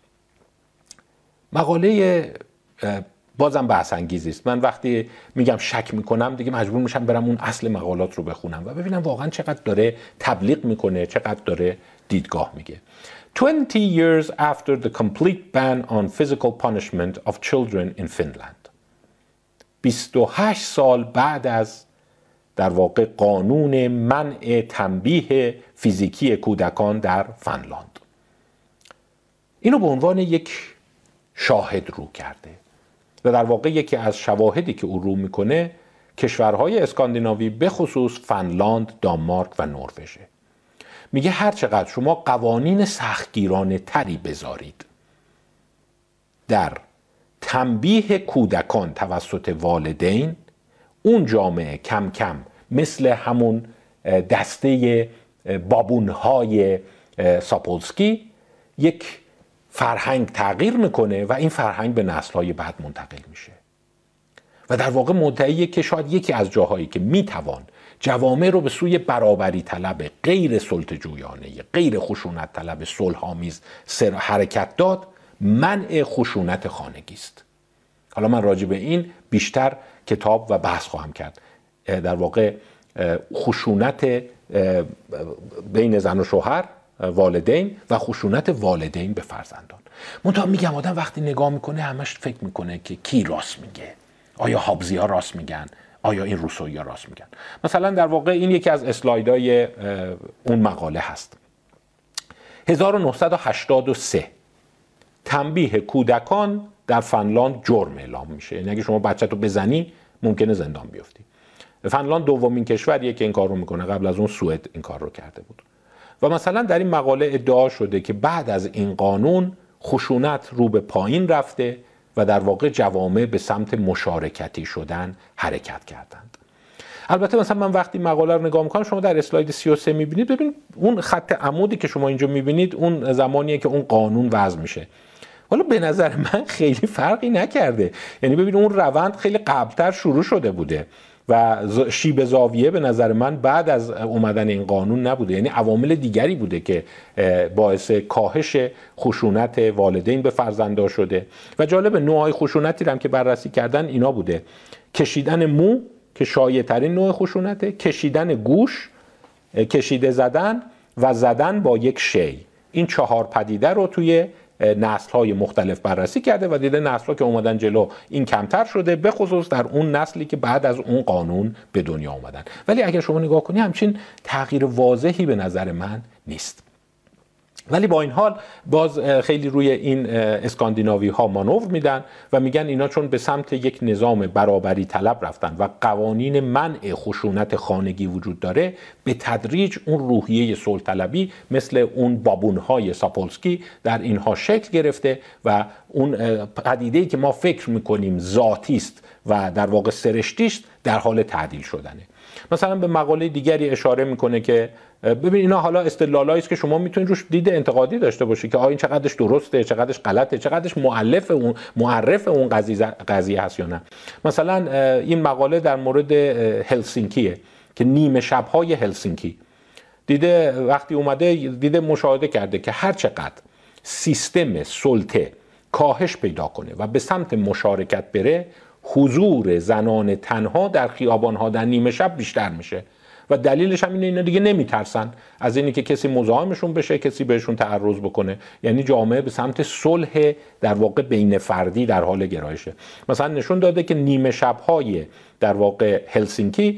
مقاله بازم بحث انگیزی است. من وقتی میگم شک میکنم دیگه مجبور میشم برم اون اصل مقالات رو بخونم و ببینم واقعا چقدر داره تبلیغ میکنه، چقدر داره دیدگاه میگه. 20 years after the complete ban on physical punishment of children in Finland. 28 سال بعد از در واقع قانون منع تنبیه فیزیکی کودکان در فنلاند. اینو به عنوان یک شاهد رو کرده و در واقع یکی از شواهدی که او رو میکنه کشورهای اسکاندیناوی به خصوص فنلاند، دانمارک و نروژه. میگه هر چقدر شما قوانین سختگیرانه تری بذارید در تنبیه کودکان توسط والدین، اون جامعه کم کم مثل همون دسته بابونهای ساپولسکی یک فرهنگ تغییر میکنه و این فرهنگ به نسل‌های بعد منتقل میشه و در واقع مدعیه که شاید یکی از جاهایی که میتوان جوامع رو به سوی برابری طلب، غیر سلطه جویانه، غیر خشونت طلب، صلح‌آمیز حرکت داد، منع خشونت خانگی است. حالا من راجع به این بیشتر کتاب و بحث خواهم کرد. در واقع خشونت بین زن و شوهر، والدین و خشونت والدین به فرزندان. منتها میگم آدم وقتی نگاه میکنه همش فکر میکنه که کی راست میگه؟ آیا هابزی ها راست میگن؟ آیا این روسویی ها راست میگن؟ مثلا در واقع این یکی از اسلایدهای اون مقاله هست. 1983 تنبیه کودکان در فنلاند جرم اعلام میشه. یعنی اگه شما بچه‌تو بزنی ممکنه زندان بیفتی. فنلاند دومین کشوریه که این کار رو میکنه. قبل از اون سوئد این کار رو کرده بود. و مثلا در این مقاله ادعا شده که بعد از این قانون خشونت رو به پایین رفته و در واقع جوامع به سمت مشارکتی شدن حرکت کردند. البته مثلا من وقتی مقاله رو نگاه میکنم، شما در اسلاید 33 میبینید، ببینید اون خط عمودی که شما اینجا میبینید اون زمانیه که اون قانون وضع میشه. حالا به نظر من خیلی فرقی نکرده. یعنی ببینید اون روند خیلی قبلتر شروع شده بوده و شیب زاویه به نظر من بعد از اومدن این قانون نبوده. یعنی عوامل دیگری بوده که باعث کاهش خشونت والدین به فرزندان شده. و جالب نوعهای خشونتی رو هم که بررسی کردن اینا بوده: کشیدن مو که شایع ترین نوع خشونته، کشیدن گوش، کشیده زدن و زدن با یک شی. این 4 پدیده رو توی نسل‌های مختلف بررسی کرده و دیده نسل‌ها که اومدن جلو این کمتر شده، به خصوص در اون نسلی که بعد از اون قانون به دنیا اومدن. ولی اگر شما نگاه کنی همچین تغییر واضحی به نظر من نیست. ولی با این حال باز خیلی روی این اسکاندیناوی ها مانور میدن و میگن اینا چون به سمت یک نظام برابری طلب رفتن و قوانین منع خشونت خانگی وجود داره، به تدریج اون روحیه صلح طلبی مثل اون بابون های ساپولسکی در اینها شکل گرفته و اون پدیده‌ای که ما فکر میکنیم ذاتی است و در واقع سرشتی است در حال تعدیل شدنه. مثلا به مقاله دیگری اشاره میکنه که ببین اینا حالا استدلالایی است که شما میتونید روش دید انتقادی داشته باشید که این چقدرش درسته، چقدرش غلطه، چقدرش معرف اون قضیه هست یا نه. مثلا این مقاله در مورد هلسینکیه که نیمه شب‌های هلسینکی دیده، وقتی اومده دیده مشاهده کرده که هر چقدر سیستم سلطه کاهش پیدا کنه و به سمت مشارکت بره، حضور زنان تنها در خیابان‌ها در نیمه شب بیشتر میشه و دلیلش هم اینه اینا دیگه نمیترسن از اینی که کسی مزاحمشون بشه، کسی بهشون تعرض بکنه. یعنی جامعه به سمت صلح در واقع بین فردی در حال گرایشه. مثلا نشون داده که نیمه شب‌های در واقع هلسینکی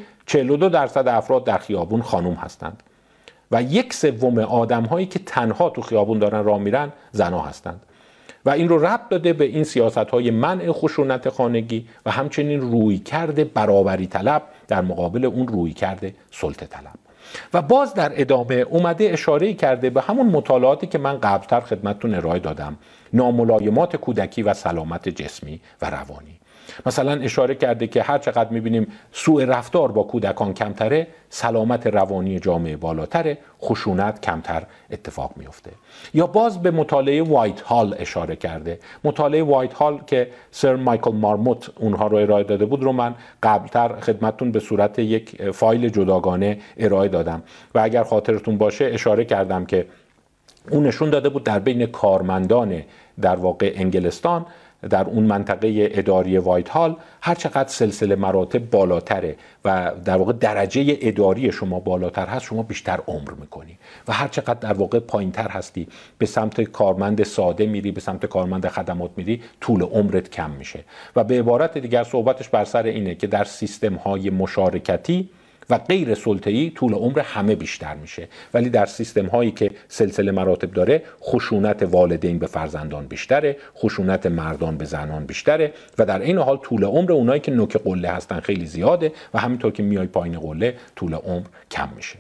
42% افراد در خیابون خانم هستند و 1/3 آدم‌هایی که تنها تو خیابون دارن راه میرن زنا هستند. و این رو ربط داده به این سیاست‌های منع خشونت خانگی و همچنین رویکرد برابری طلب در مقابل اون رویکرد سلطه طلب. و باز در ادامه اومده اشاره کرده به همون مطالعاتی که من قبلتر خدمتتون ارائه دادم، ناملایمات کودکی و سلامت جسمی و روانی. مثلا اشاره کرده که هر چقدر می‌بینیم سوء رفتار با کودکان کمتره، سلامت روانی جامعه بالاتره، خشونت کمتر اتفاق میفته. یا باز به مطالعه وایت هال اشاره کرده. مطالعه وایت هال که سر مایکل مارموت اونها رو ارائه داده بود رو من قبلتر خدمتتون به صورت یک فایل جداگانه ارائه دادم و اگر خاطرتون باشه اشاره کردم که اون نشون داده بود در بین کارمندان در واقع انگلستان در اون منطقه اداری وایت هال هر چقدر سلسله مراتب بالاتره و در واقع درجه اداری شما بالاتر هست، شما بیشتر عمر میکنی و هر چقدر در واقع پایینتر هستی، به سمت کارمند ساده میری، به سمت کارمند خدمات میری، طول عمرت کم میشه. و به عبارت دیگر صحبتش بر سر اینه که در سیستم های مشارکتی و غیر سلطه‌ای طول عمر همه بیشتر میشه، ولی در سیستم هایی که سلسله مراتب داره خشونت والدین به فرزندان بیشتره، خشونت مردان به زنان بیشتره و در این حال طول عمر اونایی که نوک قله هستن خیلی زیاده و همینطور که میای پایین قله طول عمر کم میشه.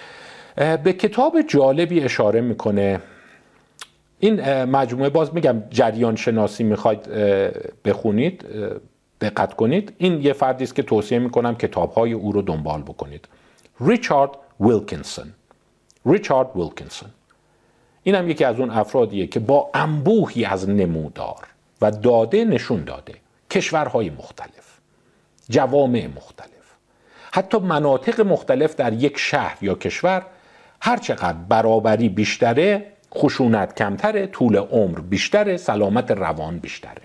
به کتاب جالبی اشاره میکنه. این مجموعه، باز میگم جریان شناسی میخواید بخونید، دقت کنید، این یه فردی است که توصیه میکنم کتاب‌های او رو دنبال بکنید. ریچارد ویلکینسون. این هم یکی از اون افرادیه که با انبوهی از نمودار و داده نشون داده کشورهای مختلف، جوامع مختلف، حتی مناطق مختلف در یک شهر یا کشور، هرچقدر برابری بیشتره، خشونت کمتره، طول عمر بیشتره، سلامت روان بیشتره.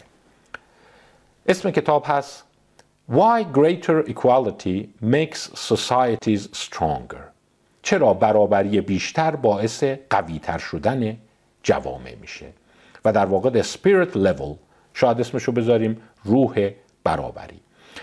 اسم کتاب هست Why Greater Equality Makes Societies Stronger. چرا برابری بیشتر باعث قوی‌تر شدن جوامع میشه. و در واقع The Spirit Level، شاید اسمشو بذاریم روح برابری.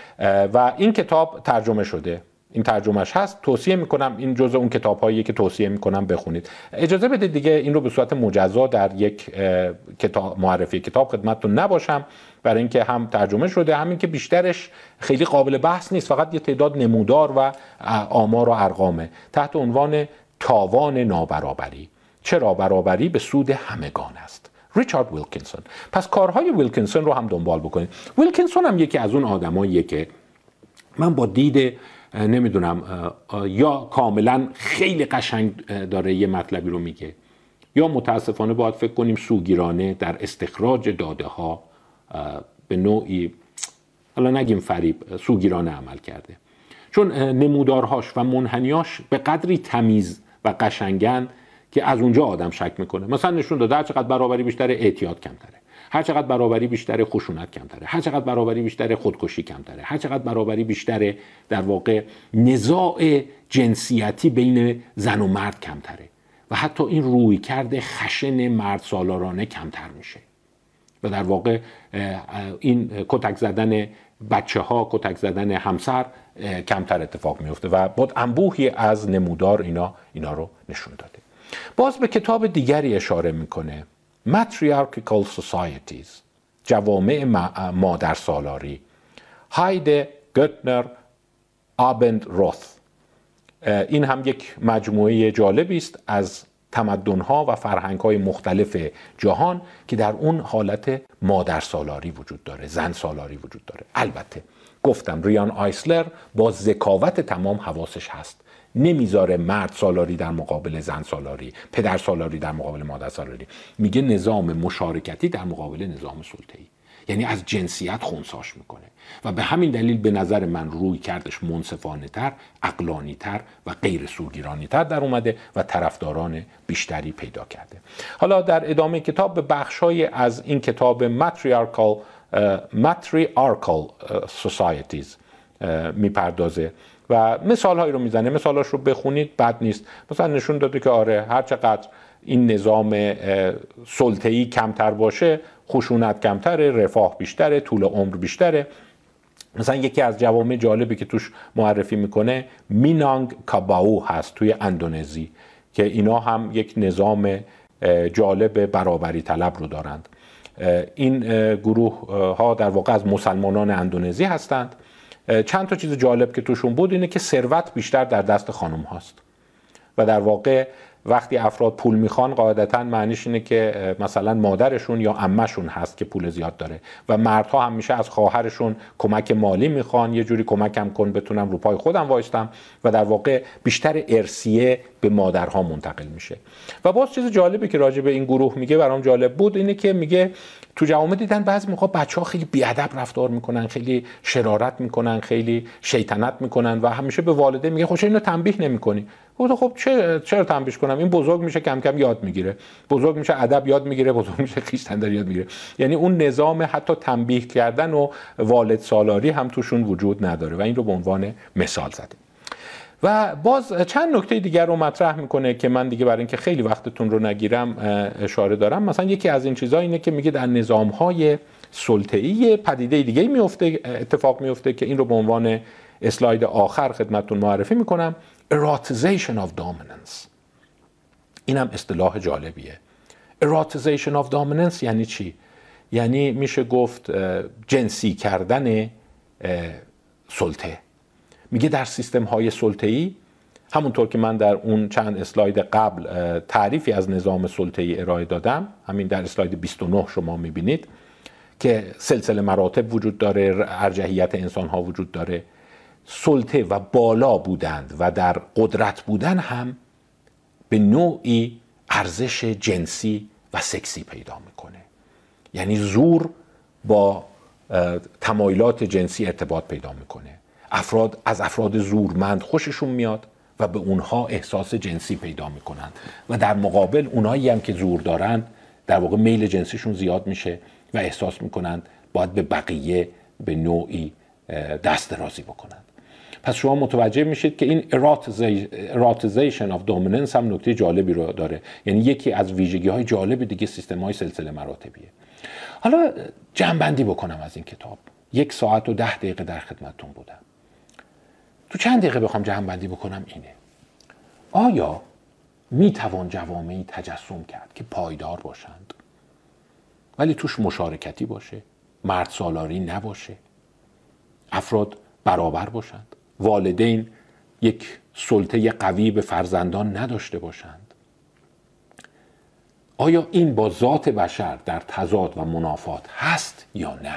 و این کتاب ترجمه شده، این ترجمهش هست، توصیه میکنم، این جزء اون کتاب‌هایی که توصیه میکنم بخونید. اجازه بدید دیگه این رو به صورت مجزا در یک کتاب معرفی کتاب خدمتتون نباشم، برای اینکه هم ترجمه شده، همین که بیشترش خیلی قابل بحث نیست، فقط یه تعداد نمودار و آمار و ارقامه تحت عنوان تاوان نابرابری، چرا برابری به سود همگان است. ریچارد ویلکینسون. پس کارهای ویلکینسون رو هم دنبال بکنید. ویلکینسون هم یکی از اون آدماییه که من با دید نمیدونم یا کاملا خیلی قشنگ داره یه مطلبی رو میگه، یا متاسفانه باید فکر کنیم سوگیرانه در استخراج داده ها به نوعی، حالا نگیم فریب، سوگیرانه عمل کرده، چون نمودارهاش و منحنیاش به قدری تمیز و قشنگن که از اونجا آدم شک میکنه. مثلا نشون داده هر چقدر برابری بیشتره اعتیاد کمتره، هر چقدر برابری بیشتره خشونت کمتره، هر چقدر برابری بیشتره خودکشی کمتره، هر چقدر برابری بیشتره در واقع نزاع جنسیتی بین زن و مرد کمتره و حتی این رویکرد خشن مرد سالارانه کمتر میشه و در واقع این کتک زدن بچه ها، کتک زدن همسر کمتر اتفاق میفته و با انبوهی از نمودار اینا رو نشون داده. باز به کتاب دیگری اشاره میکنه، Matriarchal Societies، جوامع مادر سالاری، هایده گوتنر آبندروث. این هم یک مجموعه جالبی است از تمدن‌ها و فرهنگ‌های مختلف جهان که در اون حالت مادر سالاری وجود داره، زن سالاری وجود داره. البته گفتم ریان آیسلر با ذکاوت تمام حواسش هست، نمیذاره مرد سالاری در مقابل زن سالاری، پدر سالاری در مقابل مادر سالاری، میگه نظام مشارکتی در مقابل نظام سلطه‌ای، یعنی از جنسیت خنثیش میکنه و به همین دلیل به نظر من روی کردش منصفانه تر، عقلانی تر و غیر سوگیرانی تر در اومده و طرفداران بیشتری پیدا کرده. حالا در ادامه کتاب به بخشای از این کتاب Matriarchal Societies میپردازه و مثال هایی رو میزنه. مثالاش رو بخونید، بد نیست. مثلا نشون داده که آره هر چقدر این نظام سلطه‌ای کمتر باشه، خشونت کمتره، رفاه بیشتره، طول عمر بیشتره. مثلا یکی از جوامع جالبی که توش معرفی میکنه مینانگ کاباو هست توی اندونزی که اینا هم یک نظام جالب برابری طلب رو دارند. این گروه ها در واقع از مسلمانان اندونزی هستند. چند تا چیز جالب که توشون بود اینه که ثروت بیشتر در دست خانم هاست و در واقع وقتی افراد پول میخوان قاعدتاً معنیش اینه که مثلا مادرشون یا عمه‌شون هست که پول زیاد داره و مردها همیشه از خواهرشون کمک مالی میخوان، یه جوری کمکم کن بتونم رو پای خودم وایستم و در واقع بیشتر ارثیه به مادرها منتقل میشه. و باز چیز جالبی که راجع به این گروه میگه برام جالب بود اینه که میگه تو جوامع دیدن بعضی موقع بچه‌ها خیلی بیادب رفتار میکنن، خیلی شرارت میکنن، خیلی شیطنت میکنن و همیشه به والدین میگه خب اینو تنبیه نمیکنی؟ خب چرا تنبیهش کنم؟ این بزرگ میشه کم کم یاد میگیره، بزرگ میشه ادب یاد میگیره، بزرگ میشه خویشتنداری یاد میگیره. یعنی اون نظام حتی تنبیه کردن و والد سالاری هم توشون وجود نداره و این رو به عنوان مثال زده. و باز چند نکته دیگر رو مطرح میکنه که من دیگه برای اینکه خیلی وقتتون رو نگیرم اشاره دارم. مثلا یکی از این چیزا اینه که میگه در نظام‌های سلطه‌ای پدیده دیگه اتفاق میفته که این رو به عنوان اسلاید آخر خدمتتون معرفی میکنم، erotization of dominance. اینم اصطلاح جالبیه. erotization of dominance یعنی چی؟ یعنی میشه گفت جنسی کردن سلطه. میگه در سیستم های سلطه‌ای، همونطور که من در اون چند اسلاید قبل تعریفی از نظام سلطه‌ای ارائه دادم، همین در اسلاید 29 شما میبینید که سلسله مراتب وجود داره، ارجحیت انسان ها وجود داره، سلطه و بالا بودند و در قدرت بودن هم به نوعی ارزش جنسی و سکسی پیدا میکنه. یعنی زور با تمایلات جنسی ارتباط پیدا میکنه. از افراد زورمند خوششون میاد و به اونها احساس جنسی پیدا میکنن و در مقابل اونایی هم که زور دارن در واقع میل جنسیشون زیاد میشه و احساس میکنن باید به بقیه به نوعی دست درازی بکنن. پس شما متوجه میشید که این erotization of dominance هم نکته جالبی رو داره. یعنی یکی از ویژگی های جالب دیگه سیستم های سلسله مراتبیه. حالا جمع‌بندی بکنم از این کتاب. 1 ساعت و 10 دقیقه در خدمتتون بودم. تو چند دقیقه بخوام جمع‌بندی بکنم اینه: آیا میتوان جوامعی تجسم کرد که پایدار باشند ولی توش مشارکتی باشه، مرد سالاری نباشه، افراد برابر باشند، والدین یک سلطه قوی به فرزندان نداشته باشند؟ آیا این با ذات بشر در تضاد و منافات هست یا نه؟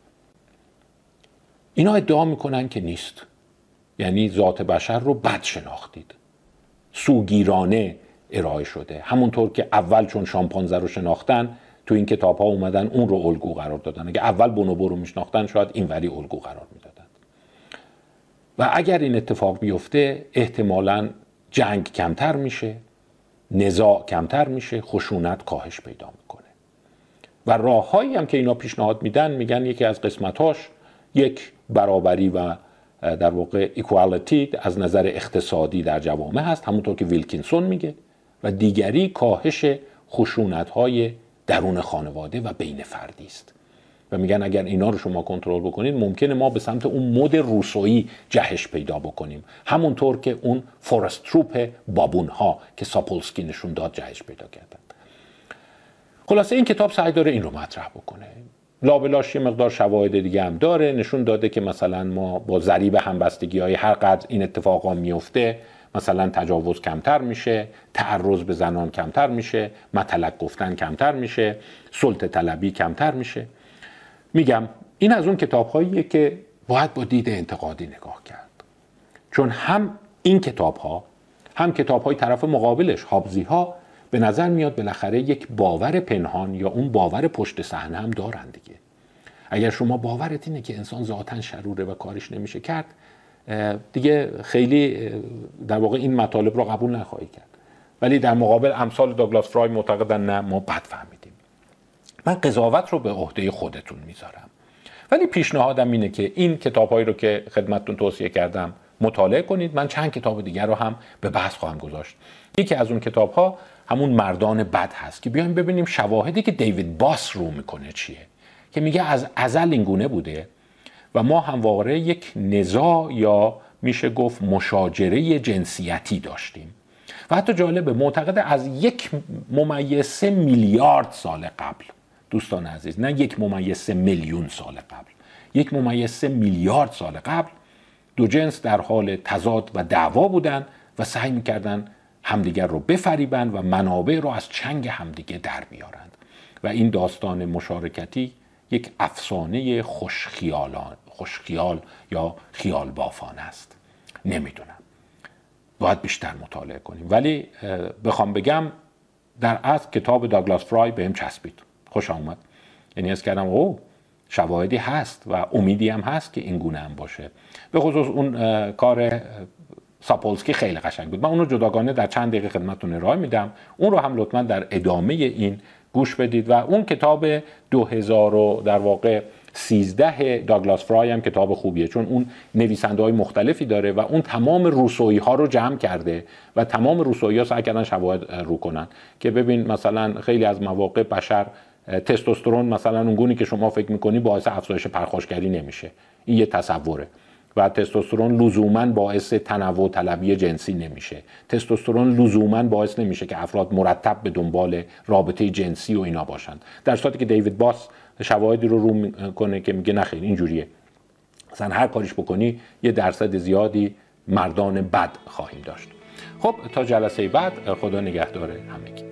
اینا ادعا میکنن که نیست. یعنی ذات بشر رو بد شناختید، سوگیرانه ارائه شده. همونطور که اول چون شامپانزه رو شناختن تو این کتاب ها اومدن اون رو الگو قرار دادن. اگه اول بونوبو رو میشناختن شاید اینوری الگو قرار میدادن. و اگر این اتفاق بیفته احتمالاً جنگ کمتر میشه، نزاع کمتر میشه، خشونت کاهش پیدا میکنه. و راههایی هم که اینا پیشنهاد میدن، میگن یکی از قسمتاش یک برابری و در واقع ایکوالیتی از نظر اقتصادی در جوامع هست، همونطور که ویلکینسون میگه، و دیگری کاهش خشونت‌های درون خانواده و بین فردی است. و میگن اگر اینا رو شما کنترل بکنید ممکنه ما به سمت اون مد روسویی جهش پیدا بکنیم، همونطور که اون فورست تروپ بابون ها که ساپولسکی نشون داد جهش پیدا کردن. خلاصه این کتاب سعی داره این رو مطرح بکنه. لابلاش یه مقدار شواهد دیگه هم داره، نشون داده که مثلا ما با ضریب همبستگی های هر قدر این اتفاقا میفته مثلا تجاوز کمتر میشه، تعرض به زنان کمتر میشه، مطلق گفتن کمتر میشه، سلطه طلبی کمتر میشه. میگم این از اون کتاب‌هاییه که باید با دید انتقادی نگاه کرد، چون هم این کتاب‌ها هم کتاب‌های طرف مقابلش هابزی‌ها به نظر میاد بالاخره یک باور پنهان یا اون باور پشت صحنه هم دارن دیگه. اگر شما باورت اینه که انسان ذاتاً شروره و کارش نمیشه کرد، دیگه خیلی در واقع این مطالب رو قبول نخواهی کرد. ولی در مقابل امثال داگلاس فرای معتقدن نه، ما بد فهمیدیم. من قضاوت رو به عهده خودتون میذارم، ولی پیشنهادم اینه که این کتاب‌هایی رو که خدمتتون توصیه کردم مطالعه کنید. من چند کتاب دیگر رو هم به بحث خواهم گذاشت. یکی از اون کتاب‌ها همون مردان بد هست که بیایم ببینیم شواهدی که دیوید باس رو میکنه چیه، که میگه از ازل این گونه بوده و ما همواره یک نزاع یا میشه گفت مشاجره جنسیتی داشتیم. و حتی جالبه معتقد از 1.3 میلیارد سال قبل، دوستان عزیز، نه 1.3 میلیون سال قبل، 1.3 میلیارد سال قبل دو جنس در حال تضاد و دعوا بودن و سعی میکردن همدیگر رو بفریبن و منابع رو از چنگ همدیگه در بیارند. و این داستان مشارکتی یک افسانه خوشخیال یا خیال بافانه است. نمیدونم، باید بیشتر مطالعه کنیم. ولی بخوام بگم در اصل کتاب داگلاس فرای بهم چسبید، خوش آمد. یعنی حس کردم اوه شواهدی هست و امیدی هم هست که این گونه هم باشه. به خصوص اون کار ساپولسکی خیلی قشنگ بود. من اون رو جداگانه در چند دقیقه خدمتتون ارائه میدم. اون رو هم لطفاً در ادامه این گوش بدید. و اون کتاب 2000 در واقع 13 داگلاس فرای هم کتاب خوبیه، چون اون نویسنده‌های مختلفی داره و اون تمام روسویی ها رو جمع کرده و تمام روسویی ها سعی کردن شواهد رو کنن که ببین مثلا خیلی از مواقع بشر تستوسترون مثلا اونگونی که شما فکر میکنی باعث افزایش پرخاشگری نمیشه. این یه تصوره. و تستوسترون لزوماً باعث تنوع طلبی جنسی نمیشه. تستوسترون لزوماً باعث نمیشه که افراد مرتب به دنبال رابطه جنسی و اینا باشند. در صورتی که دیوید باس شواهدی رو میکنه که میگه نخیر اینجوریه. مثلا هر کاریش بکنی یه درصد زیادی مردان بد خواهیم داشت. خب تا جلسه بعد، خدا نگهدار همگی.